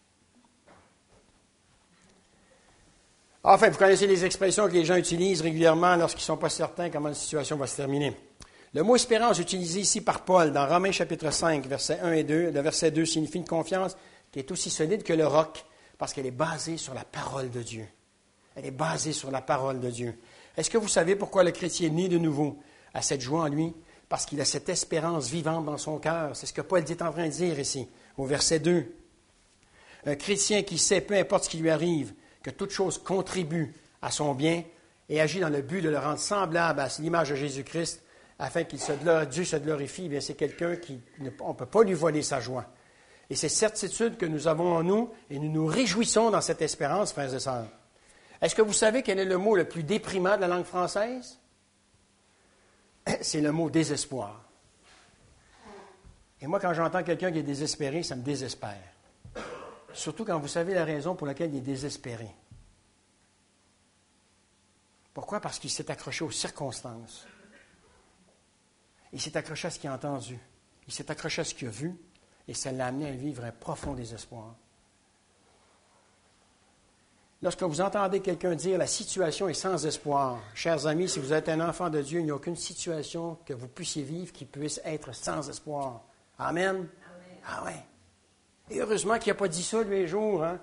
Enfin, vous connaissez les expressions que les gens utilisent régulièrement lorsqu'ils ne sont pas certains comment la situation va se terminer. Le mot espérance utilisé ici par Paul dans Romains chapitre cinq, versets un et deux, le verset deux signifie une confiance qui est aussi solide que le roc parce qu'elle est basée sur la parole de Dieu. Elle est basée sur la parole de Dieu. Est-ce que vous savez pourquoi le chrétien né de nouveau a cette joie en lui? Parce qu'il a cette espérance vivante dans son cœur. C'est ce que Paul est en train de dire ici, au verset deux. Un chrétien qui sait, peu importe ce qui lui arrive, que toute chose contribue à son bien et agit dans le but de le rendre semblable à l'image de Jésus-Christ, afin qu'il se, Dieu se glorifie, bien c'est quelqu'un qui, on ne peut pas lui voler sa joie. Et c'est cette certitude que nous avons en nous, et nous nous réjouissons dans cette espérance, frères et sœurs. Est-ce que vous savez quel est le mot le plus déprimant de la langue française? C'est le mot désespoir. Et moi, quand j'entends quelqu'un qui est désespéré, ça me désespère. Surtout quand vous savez la raison pour laquelle il est désespéré. Pourquoi? Parce qu'il s'est accroché aux circonstances. Il s'est accroché à ce qu'il a entendu. Il s'est accroché à ce qu'il a vu. Et ça l'a amené à vivre un profond désespoir. Lorsque vous entendez quelqu'un dire « la situation est sans espoir », chers amis, si vous êtes un enfant de Dieu, il n'y a aucune situation que vous puissiez vivre qui puisse être sans espoir. Amen? Amen. Ah ouais. Et heureusement qu'il n'a pas dit ça tous les jours, hein?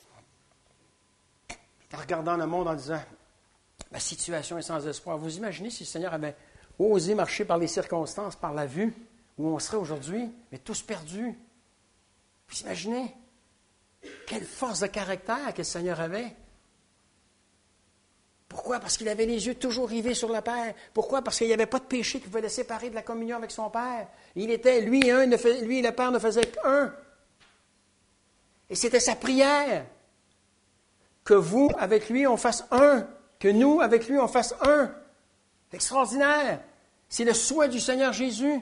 En regardant le monde en disant « la situation est sans espoir ». Vous imaginez si le Seigneur avait osé marcher par les circonstances, par la vue, où on serait aujourd'hui, mais tous perdus. Vous imaginez? Quelle force de caractère que le Seigneur avait. Pourquoi? Parce qu'il avait les yeux toujours rivés sur le Père. Pourquoi? Parce qu'il n'y avait pas de péché qui pouvait le séparer de la communion avec son Père. Il était, lui, un, lui et le Père ne faisaient qu'un. Et c'était sa prière. Que vous, avec lui, on fasse un. Que nous, avec lui, on fasse un. C'est extraordinaire. C'est le souhait du Seigneur Jésus.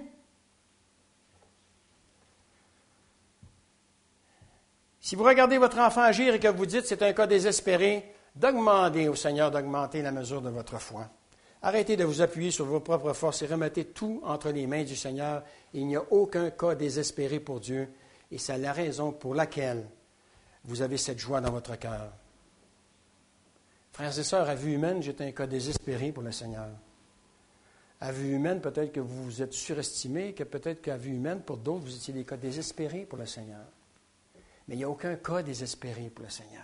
Si vous regardez votre enfant agir et que vous dites que c'est un cas désespéré, demandez au Seigneur d'augmenter la mesure de votre foi. Arrêtez de vous appuyer sur vos propres forces et remettez tout entre les mains du Seigneur. Il n'y a aucun cas désespéré pour Dieu et c'est la raison pour laquelle vous avez cette joie dans votre cœur. Frères et sœurs, à vue humaine, j'étais un cas désespéré pour le Seigneur. À vue humaine, peut-être que vous vous êtes surestimé, que peut-être qu'à vue humaine, pour d'autres, vous étiez des cas désespérés pour le Seigneur. Mais il n'y a aucun cas désespéré pour le Seigneur.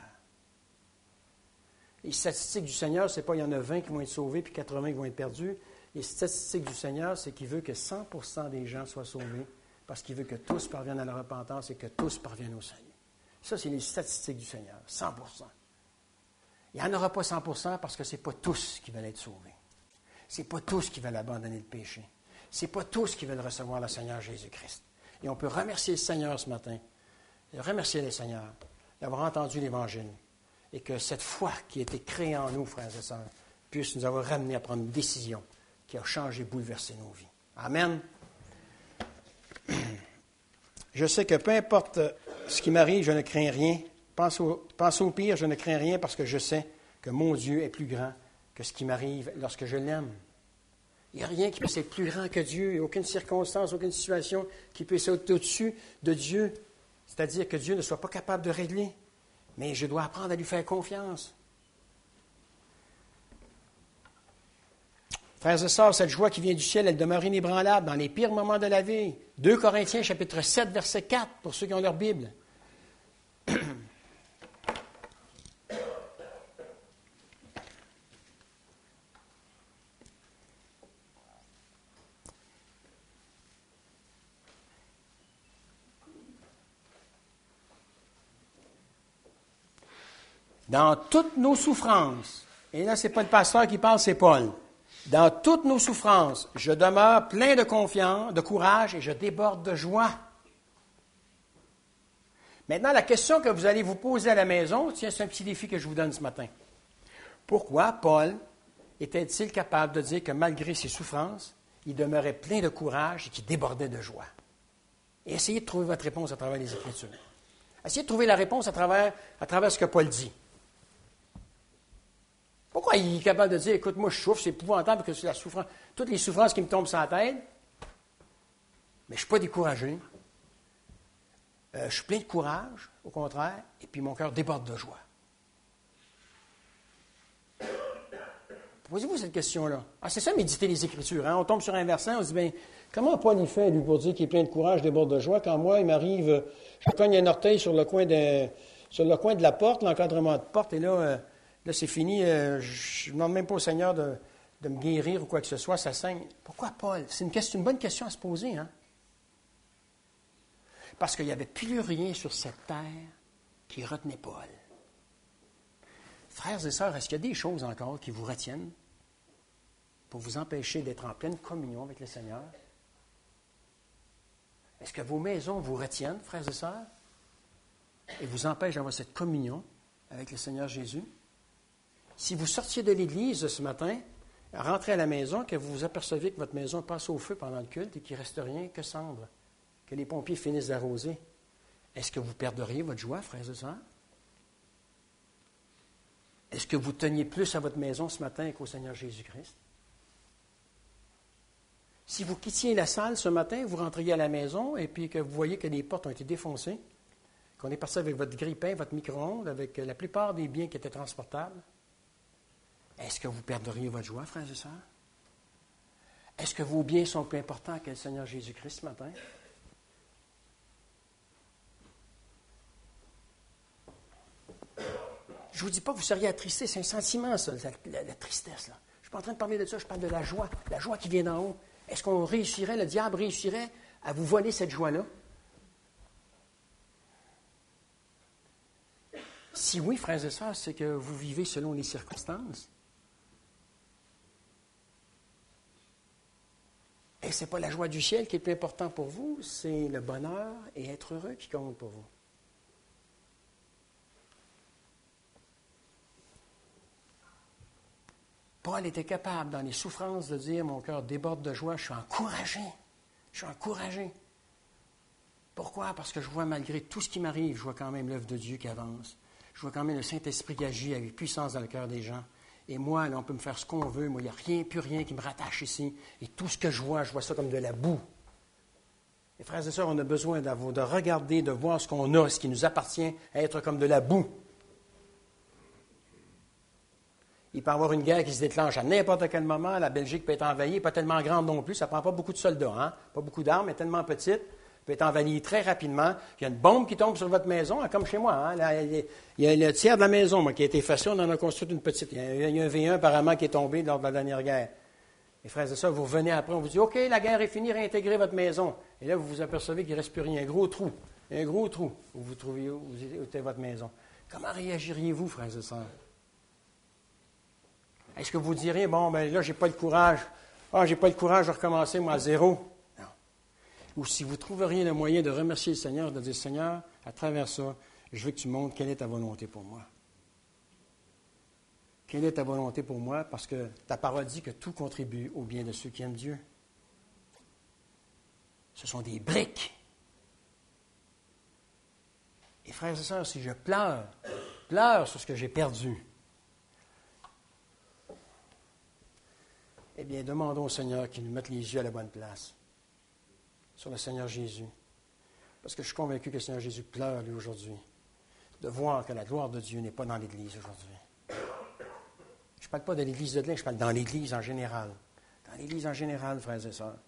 Les statistiques du Seigneur, ce n'est pas il y en a vingt qui vont être sauvés puis quatre-vingts qui vont être perdus. Les statistiques du Seigneur, c'est qu'il veut que cent pour cent des gens soient sauvés parce qu'il veut que tous parviennent à la repentance et que tous parviennent au salut. Ça, c'est les statistiques du Seigneur, cent pour cent. Il n'y en aura pas cent pour cent parce que ce n'est pas tous qui veulent être sauvés. Ce n'est pas tous qui veulent abandonner le péché. Ce n'est pas tous qui veulent recevoir le Seigneur Jésus-Christ. Et on peut remercier le Seigneur ce matin, remercier le Seigneur d'avoir entendu l'Évangile et que cette foi qui a été créée en nous, frères et sœurs, puisse nous avoir ramenés à prendre une décision qui a changé, bouleversé nos vies. Amen. Je sais que peu importe ce qui m'arrive, je ne crains rien. Pense au, pense au pire, je ne crains rien parce que je sais que mon Dieu est plus grand que ce qui m'arrive lorsque je l'aime. Il n'y a rien qui puisse être plus grand que Dieu. Il n'y a aucune circonstance, aucune situation qui puisse être au-dessus de Dieu. C'est-à-dire que Dieu ne soit pas capable de régler. Mais je dois apprendre à lui faire confiance. Frères et sœurs, cette joie qui vient du ciel, elle demeure inébranlable dans les pires moments de la vie. deux Corinthiens, chapitre sept, verset quatre, pour ceux qui ont leur Bible. Dans toutes nos souffrances, et là, ce n'est pas le pasteur qui parle, c'est Paul. Dans toutes nos souffrances, je demeure plein de confiance, de courage et je déborde de joie. Maintenant, la question que vous allez vous poser à la maison, tiens, c'est un petit défi que je vous donne ce matin. Pourquoi Paul était-il capable de dire que malgré ses souffrances, il demeurait plein de courage et qu'il débordait de joie? Et essayez de trouver votre réponse à travers les Écritures. Essayez de trouver la réponse à travers, à travers ce que Paul dit. Pourquoi il est capable de dire, écoute, moi je souffre, c'est épouvantable que c'est la souffrance, toutes les souffrances qui me tombent sur la tête, mais je ne suis pas découragé. Euh, je suis plein de courage, au contraire, et puis mon cœur déborde de joie. Posez-vous cette question-là. Ah, c'est ça, méditer les Écritures. Hein? On tombe sur un verset, on se dit, bien, comment Paul il fait, lui, pour dire qu'il est plein de courage, déborde de joie, quand moi, il m'arrive, je cogne un orteil sur le coin de, sur le coin de la porte, l'encadrement de porte, et là, euh, là c'est fini, euh, je ne demande même pas au Seigneur de, de me guérir ou quoi que ce soit, ça saigne. Pourquoi Paul? C'est une, question, une bonne question à se poser, hein? Parce qu'il n'y avait plus rien sur cette terre qui retenait Paul. Frères et sœurs, est-ce qu'il y a des choses encore qui vous retiennent pour vous empêcher d'être en pleine communion avec le Seigneur? Est-ce que vos maisons vous retiennent, frères et sœurs, et vous empêchent d'avoir cette communion avec le Seigneur Jésus? Si vous sortiez de l'Église ce matin, rentrez à la maison, que vous vous aperceviez que votre maison passe au feu pendant le culte et qu'il ne reste rien que cendre, que les pompiers finissent d'arroser, est-ce que vous perdriez votre joie, frères et sœurs? Est-ce que vous teniez plus à votre maison ce matin qu'au Seigneur Jésus-Christ? Si vous quittiez la salle ce matin, vous rentriez à la maison et puis que vous voyez que les portes ont été défoncées, qu'on est parti avec votre grille-pain, votre micro-ondes, avec la plupart des biens qui étaient transportables, est-ce que vous perdriez votre joie, frères et sœurs? Est-ce que vos biens sont plus importants que le Seigneur Jésus-Christ ce matin? Je ne vous dis pas que vous seriez attristé, c'est un sentiment, ça, la, la, la tristesse. Là. Je ne suis pas en train de parler de ça, je parle de la joie, la joie qui vient d'en haut. Est-ce qu'on réussirait, le diable réussirait à vous voler cette joie-là? Si oui, frères et sœurs, c'est que vous vivez selon les circonstances. Et ce n'est pas la joie du ciel qui est le plus important pour vous, c'est le bonheur et être heureux qui compte pour vous. Paul était capable, dans les souffrances, de dire « Mon cœur déborde de joie, je suis encouragé. Je suis encouragé. » Pourquoi? Parce que je vois, malgré tout ce qui m'arrive, je vois quand même l'œuvre de Dieu qui avance. Je vois quand même le Saint-Esprit qui agit avec puissance dans le cœur des gens. Et moi, là, on peut me faire ce qu'on veut. Moi, il n'y a rien, plus rien qui me rattache ici. Et tout ce que je vois, je vois ça comme de la boue. Et frères et sœurs, on a besoin de regarder, de voir ce qu'on a, ce qui nous appartient, à être comme de la boue. Il peut y avoir une guerre qui se déclenche à n'importe quel moment. La Belgique peut être envahie, pas tellement grande non plus. Ça ne prend pas beaucoup de soldats, hein? Pas beaucoup d'armes, mais tellement petite. Peut être envahie très rapidement. Il y a une bombe qui tombe sur votre maison, hein, comme chez moi. Hein? Là, il y a le tiers de la maison moi, qui a été effacé. On en a construit une petite. Il y a, il y a un V un apparemment qui est tombé lors de la dernière guerre. Et frères et sœurs, vous revenez après, on vous dit, OK, la guerre est finie, réintégrez votre maison. Et là, vous vous apercevez qu'il ne reste plus rien. Un gros trou. Un gros trou où vous trouviez où était votre maison. Comment réagiriez-vous, frères et sœurs? Est-ce que vous diriez, bon, ben là, j'ai pas le courage. Ah, j'ai pas le courage de recommencer, moi, à zéro. Non. Ou si vous trouveriez le moyen de remercier le Seigneur, de dire, Seigneur, à travers ça, je veux que tu montres quelle est ta volonté pour moi. Quelle est ta volonté pour moi? Parce que ta parole dit que tout contribue au bien de ceux qui aiment Dieu. Ce sont des briques. Et frères et sœurs, si je pleure, pleure sur ce que j'ai perdu, eh bien, demandons au Seigneur qu'il nous mette les yeux à la bonne place, sur le Seigneur Jésus. Parce que je suis convaincu que le Seigneur Jésus pleure, lui, aujourd'hui, de voir que la gloire de Dieu n'est pas dans l'Église aujourd'hui. Je ne parle pas de l'Église de Delin, je parle dans l'Église en général. Dans l'Église en général, frères et sœurs.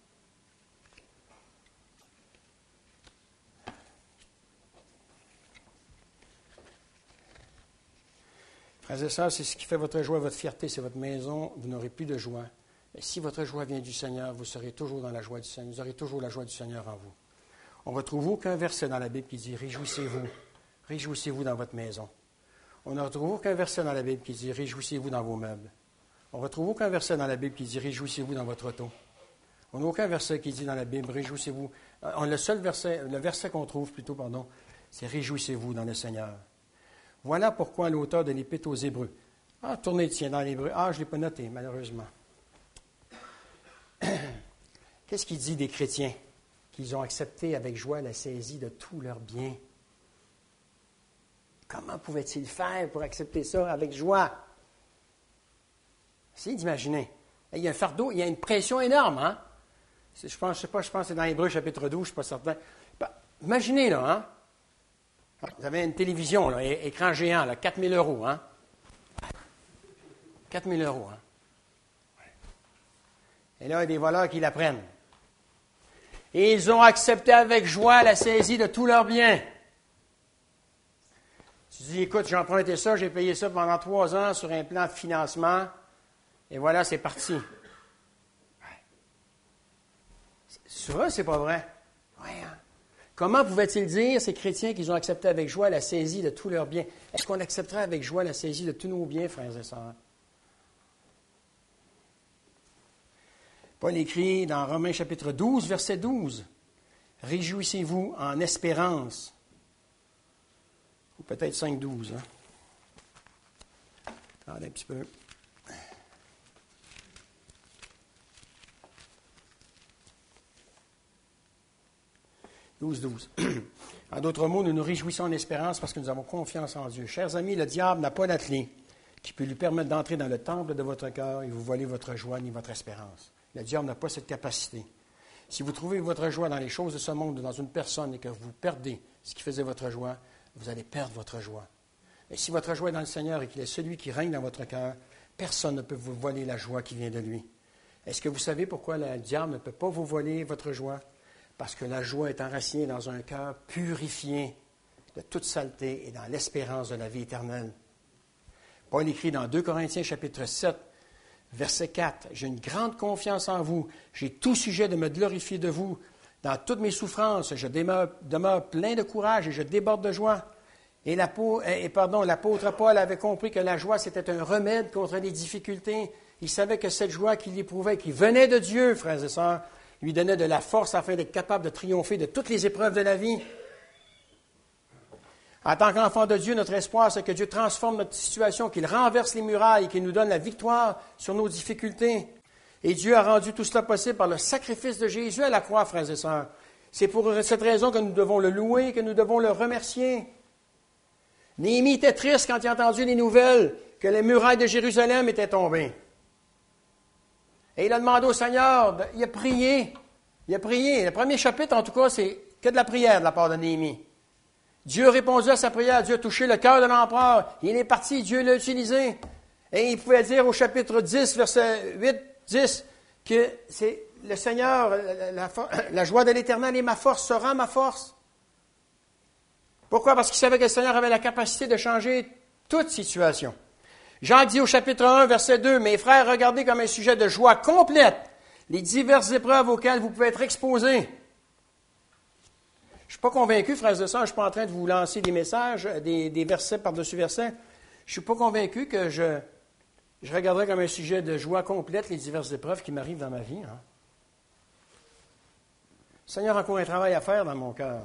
Frères et sœurs, c'est ce qui fait votre joie, votre fierté, c'est votre maison, vous n'aurez plus de joie. Mais si votre joie vient du Seigneur, vous serez toujours dans la joie du Seigneur. Vous aurez toujours la joie du Seigneur en vous. On ne retrouve aucun verset dans la Bible qui dit « Réjouissez-vous, réjouissez-vous dans votre maison ». On ne retrouve aucun verset dans la Bible qui dit « Réjouissez-vous dans vos meubles ». On ne retrouve aucun verset dans la Bible qui dit « Réjouissez-vous dans votre auto ». On n'a aucun verset qui dit dans la Bible « Réjouissez-vous ». Le seul verset, le verset qu'on trouve plutôt, pardon, c'est « Réjouissez-vous dans le Seigneur ». Voilà pourquoi l'auteur de l'Épître aux Hébreux. Ah, tournez le tien dans l'Hébreu. Ah, je ne l'ai pas noté, malheureusement. Qu'est-ce qu'il dit des chrétiens? Qu'ils ont accepté avec joie la saisie de tous leurs biens. Comment pouvaient-ils faire pour accepter ça avec joie? Essayez d'imaginer. Il y a un fardeau, il y a une pression énorme, hein? Je pense, je sais pas, je pense que c'est dans Hébreux chapitre douze, je ne suis pas certain. Ben, imaginez, là, hein? Vous avez une télévision, là, écran géant, là, quatre mille euros, hein? quatre mille euros, hein? Et là, il y a des voleurs qui la prennent. Et ils ont accepté avec joie la saisie de tous leurs biens. Tu dis, écoute, j'ai emprunté ça, j'ai payé ça pendant trois ans sur un plan de financement, et voilà, c'est parti. C'est vrai, c'est pas vrai? Oui, hein? Comment pouvaient-ils dire, ces chrétiens, qu'ils ont accepté avec joie la saisie de tous leurs biens? Est-ce qu'on accepterait avec joie la saisie de tous nos biens, frères et sœurs? Paul écrit dans Romains chapitre douze, verset douze, « Réjouissez-vous en espérance. » Ou peut-être cinq douze. Hein? Attendez un petit peu. douze douze. En d'autres mots, nous nous réjouissons en espérance parce que nous avons confiance en Dieu. Chers amis, le diable n'a pas la clé qui peut lui permettre d'entrer dans le temple de votre cœur et vous voler votre joie ni votre espérance. Le diable n'a pas cette capacité. Si vous trouvez votre joie dans les choses de ce monde ou dans une personne et que vous perdez ce qui faisait votre joie, vous allez perdre votre joie. Et si votre joie est dans le Seigneur et qu'il est celui qui règne dans votre cœur, personne ne peut vous voler la joie qui vient de lui. Est-ce que vous savez pourquoi le diable ne peut pas vous voler votre joie? Parce que la joie est enracinée dans un cœur purifié de toute saleté et dans l'espérance de la vie éternelle. Paul écrit dans deux Corinthiens chapitre sept, verset quatre, « J'ai une grande confiance en vous, j'ai tout sujet de me glorifier de vous. Dans toutes mes souffrances, je demeure, demeure plein de courage et je déborde de joie. » Et, la, et pardon, l'apôtre Paul avait compris que la joie, c'était un remède contre les difficultés. Il savait que cette joie qu'il éprouvait, qui venait de Dieu, frères et sœurs, lui donnait de la force afin d'être capable de triompher de toutes les épreuves de la vie. En tant qu'enfant de Dieu, notre espoir, c'est que Dieu transforme notre situation, qu'il renverse les murailles, qu'il nous donne la victoire sur nos difficultés. Et Dieu a rendu tout cela possible par le sacrifice de Jésus à la croix, frères et sœurs. C'est pour cette raison que nous devons le louer, que nous devons le remercier. Néhémie était triste quand il a entendu les nouvelles que les murailles de Jérusalem étaient tombées. Et il a demandé au Seigneur, il a prié, il a prié. Le premier chapitre, en tout cas, c'est que de la prière de la part de Néhémie. Dieu a répondu à sa prière, Dieu a touché le cœur de l'empereur. Il est parti, Dieu l'a utilisé. Et il pouvait dire au chapitre dix, verset huit, dix, que c'est le Seigneur, la, la, la joie de l'Éternel est ma force, sera ma force. Pourquoi? Parce qu'il savait que le Seigneur avait la capacité de changer toute situation. Jean dit au chapitre un, verset deux, « Mes frères, regardez comme un sujet de joie complète les diverses épreuves auxquelles vous pouvez être exposés. » Je ne suis pas convaincu, frères et sœurs, je ne suis pas en train de vous lancer des messages, des, des versets par-dessus versets. Je ne suis pas convaincu que je, je regarderais comme un sujet de joie complète les diverses épreuves qui m'arrivent dans ma vie. Hein. Le Seigneur a encore un travail à faire dans mon cœur.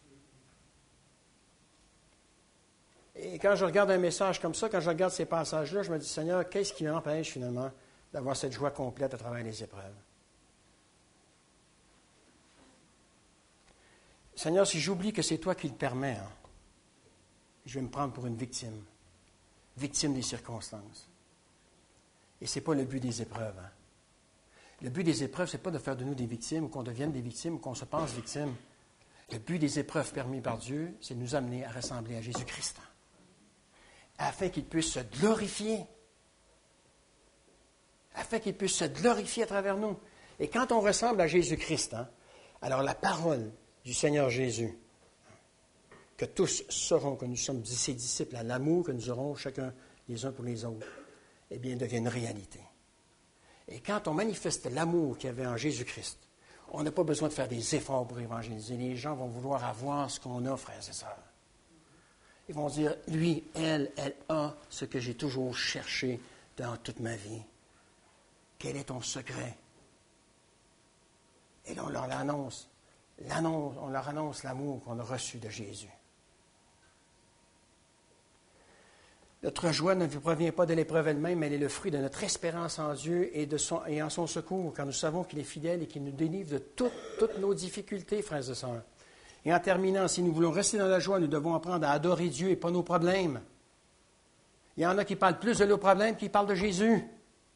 Et quand je regarde un message comme ça, quand je regarde ces passages-là, je me dis, Seigneur, qu'est-ce qui m'empêche finalement d'avoir cette joie complète à travers les épreuves? Seigneur, si j'oublie que c'est toi qui le permets, hein, je vais me prendre pour une victime, victime des circonstances. Et ce n'est pas le but des épreuves. Hein. Le but des épreuves, ce n'est pas de faire de nous des victimes, ou qu'on devienne des victimes, ou qu'on se pense victime. Le but des épreuves permises par Dieu, c'est de nous amener à ressembler à Jésus-Christ, hein, afin qu'il puisse se glorifier. Afin qu'il puisse se glorifier à travers nous. Et quand on ressemble à Jésus-Christ, hein, alors la parole du Seigneur Jésus, que tous sauront que nous sommes ses disciples, à l'amour que nous aurons chacun les uns pour les autres, eh bien, devient une réalité. Et quand on manifeste l'amour qu'il y avait en Jésus-Christ, on n'a pas besoin de faire des efforts pour évangéliser. Les gens vont vouloir avoir ce qu'on a, frères et sœurs. Ils vont dire, lui, elle, elle a ce que j'ai toujours cherché dans toute ma vie. Quel est ton secret? Et là, on leur annonce, l'annonce, on leur annonce l'amour qu'on a reçu de Jésus. Notre joie ne provient pas de l'épreuve elle-même, mais elle est le fruit de notre espérance en Dieu et, de son, et en son secours, car nous savons qu'il est fidèle et qu'il nous délivre de toutes, toutes nos difficultés, frères et sœurs. Et en terminant, si nous voulons rester dans la joie, nous devons apprendre à adorer Dieu et pas nos problèmes. Il y en a qui parlent plus de nos problèmes qu'ils parlent de Jésus.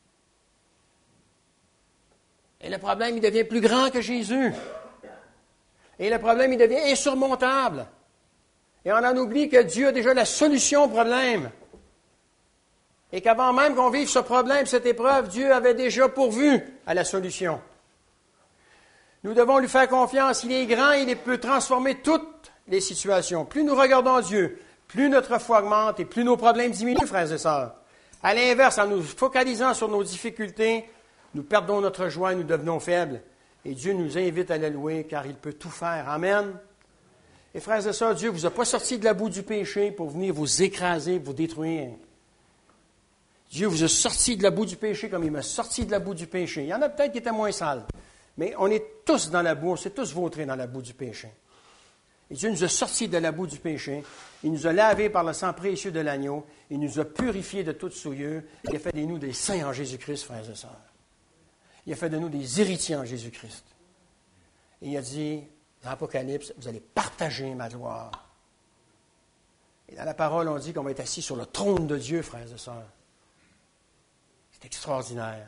Et le problème, il devient plus grand que Jésus. Et le problème, il devient insurmontable. Et on en oublie que Dieu a déjà la solution au problème. Et qu'avant même qu'on vive ce problème, cette épreuve, Dieu avait déjà pourvu à la solution. Nous devons lui faire confiance. Il est grand, il peut transformer toutes les situations. Plus nous regardons Dieu, plus notre foi augmente et plus nos problèmes diminuent, frères et sœurs. À l'inverse, en nous focalisant sur nos difficultés, nous perdons notre joie et nous devenons faibles. Et Dieu nous invite à le louer car il peut tout faire. Amen. Et frères et sœurs, Dieu ne vous a pas sorti de la boue du péché pour venir vous écraser, vous détruire. Dieu vous a sorti de la boue du péché comme il m'a sorti de la boue du péché. Il y en a peut-être qui étaient moins sales, mais on est tous dans la boue, on s'est tous vautrés dans la boue du péché. Et Dieu nous a sortis de la boue du péché, il nous a lavés par le sang précieux de l'agneau, il nous a purifiés de toute souillure, il a fait de nous des saints en Jésus-Christ, frères et sœurs. Il a fait de nous des héritiers en Jésus-Christ. Et il a dit, dans l'Apocalypse, vous allez partager ma gloire. Et dans la parole, on dit qu'on va être assis sur le trône de Dieu, frères et sœurs. C'est extraordinaire.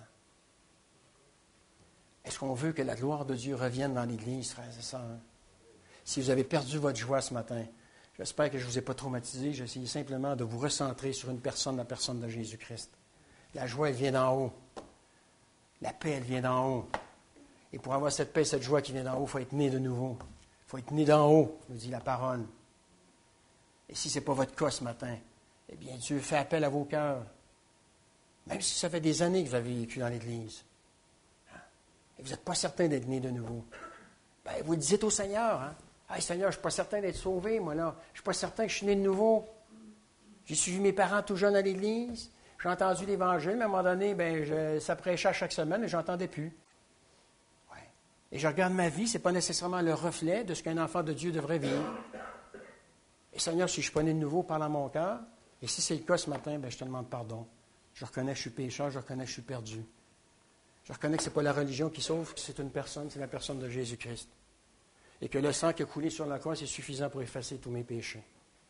Est-ce qu'on veut que la gloire de Dieu revienne dans l'Église, frères et sœurs? Si vous avez perdu votre joie ce matin, j'espère que je ne vous ai pas traumatisé. J'essaie simplement de vous recentrer sur une personne, la personne de Jésus-Christ. La joie, elle vient d'en haut. La paix, elle vient d'en haut. Et pour avoir cette paix, cette joie qui vient d'en haut, il faut être né de nouveau. Il faut être né d'en haut, nous dit la parole. Et si ce n'est pas votre cas ce matin, eh bien, Dieu fait appel à vos cœurs. Même si ça fait des années que vous avez vécu dans l'Église. Et vous n'êtes pas certain d'être né de nouveau. Bien, vous le dites au Seigneur. Hein? Hey, Seigneur, je ne suis pas certain d'être sauvé, moi, là. Je ne suis pas certain que je suis né de nouveau. J'ai suivi mes parents tout jeunes à l'Église. J'ai entendu l'Évangile, mais à un moment donné, ben, je, ça prêchait à chaque semaine et je n'entendais plus. Ouais. Et je regarde ma vie, ce n'est pas nécessairement le reflet de ce qu'un enfant de Dieu devrait vivre. Et Seigneur, si je ne suis pas né de nouveau, parle à mon cœur. Et si c'est le cas ce matin, ben, je te demande pardon. Je reconnais que je suis pécheur, je reconnais que je suis perdu. Je reconnais que ce n'est pas la religion qui sauve, que c'est une personne, c'est la personne de Jésus-Christ. Et que le sang qui a coulé sur la croix, c'est suffisant pour effacer tous mes péchés.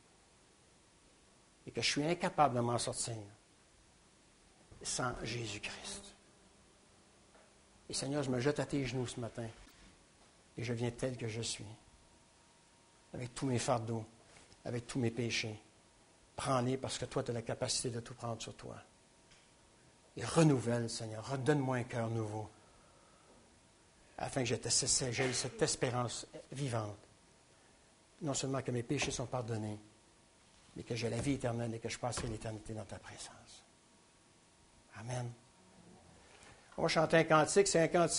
Et que je suis incapable de m'en sortir sans Jésus-Christ. Et Seigneur, je me jette à tes genoux ce matin et je viens tel que je suis, avec tous mes fardeaux, avec tous mes péchés. Prends-les parce que toi, tu as la capacité de tout prendre sur toi. et renouvelle, Seigneur. Redonne-moi un cœur nouveau, afin que j'aie cette espérance vivante. Non seulement que mes péchés sont pardonnés, mais que j'ai la vie éternelle et que je passerai l'éternité dans ta présence. Amen. On va chanter un cantique, c'est un cantique.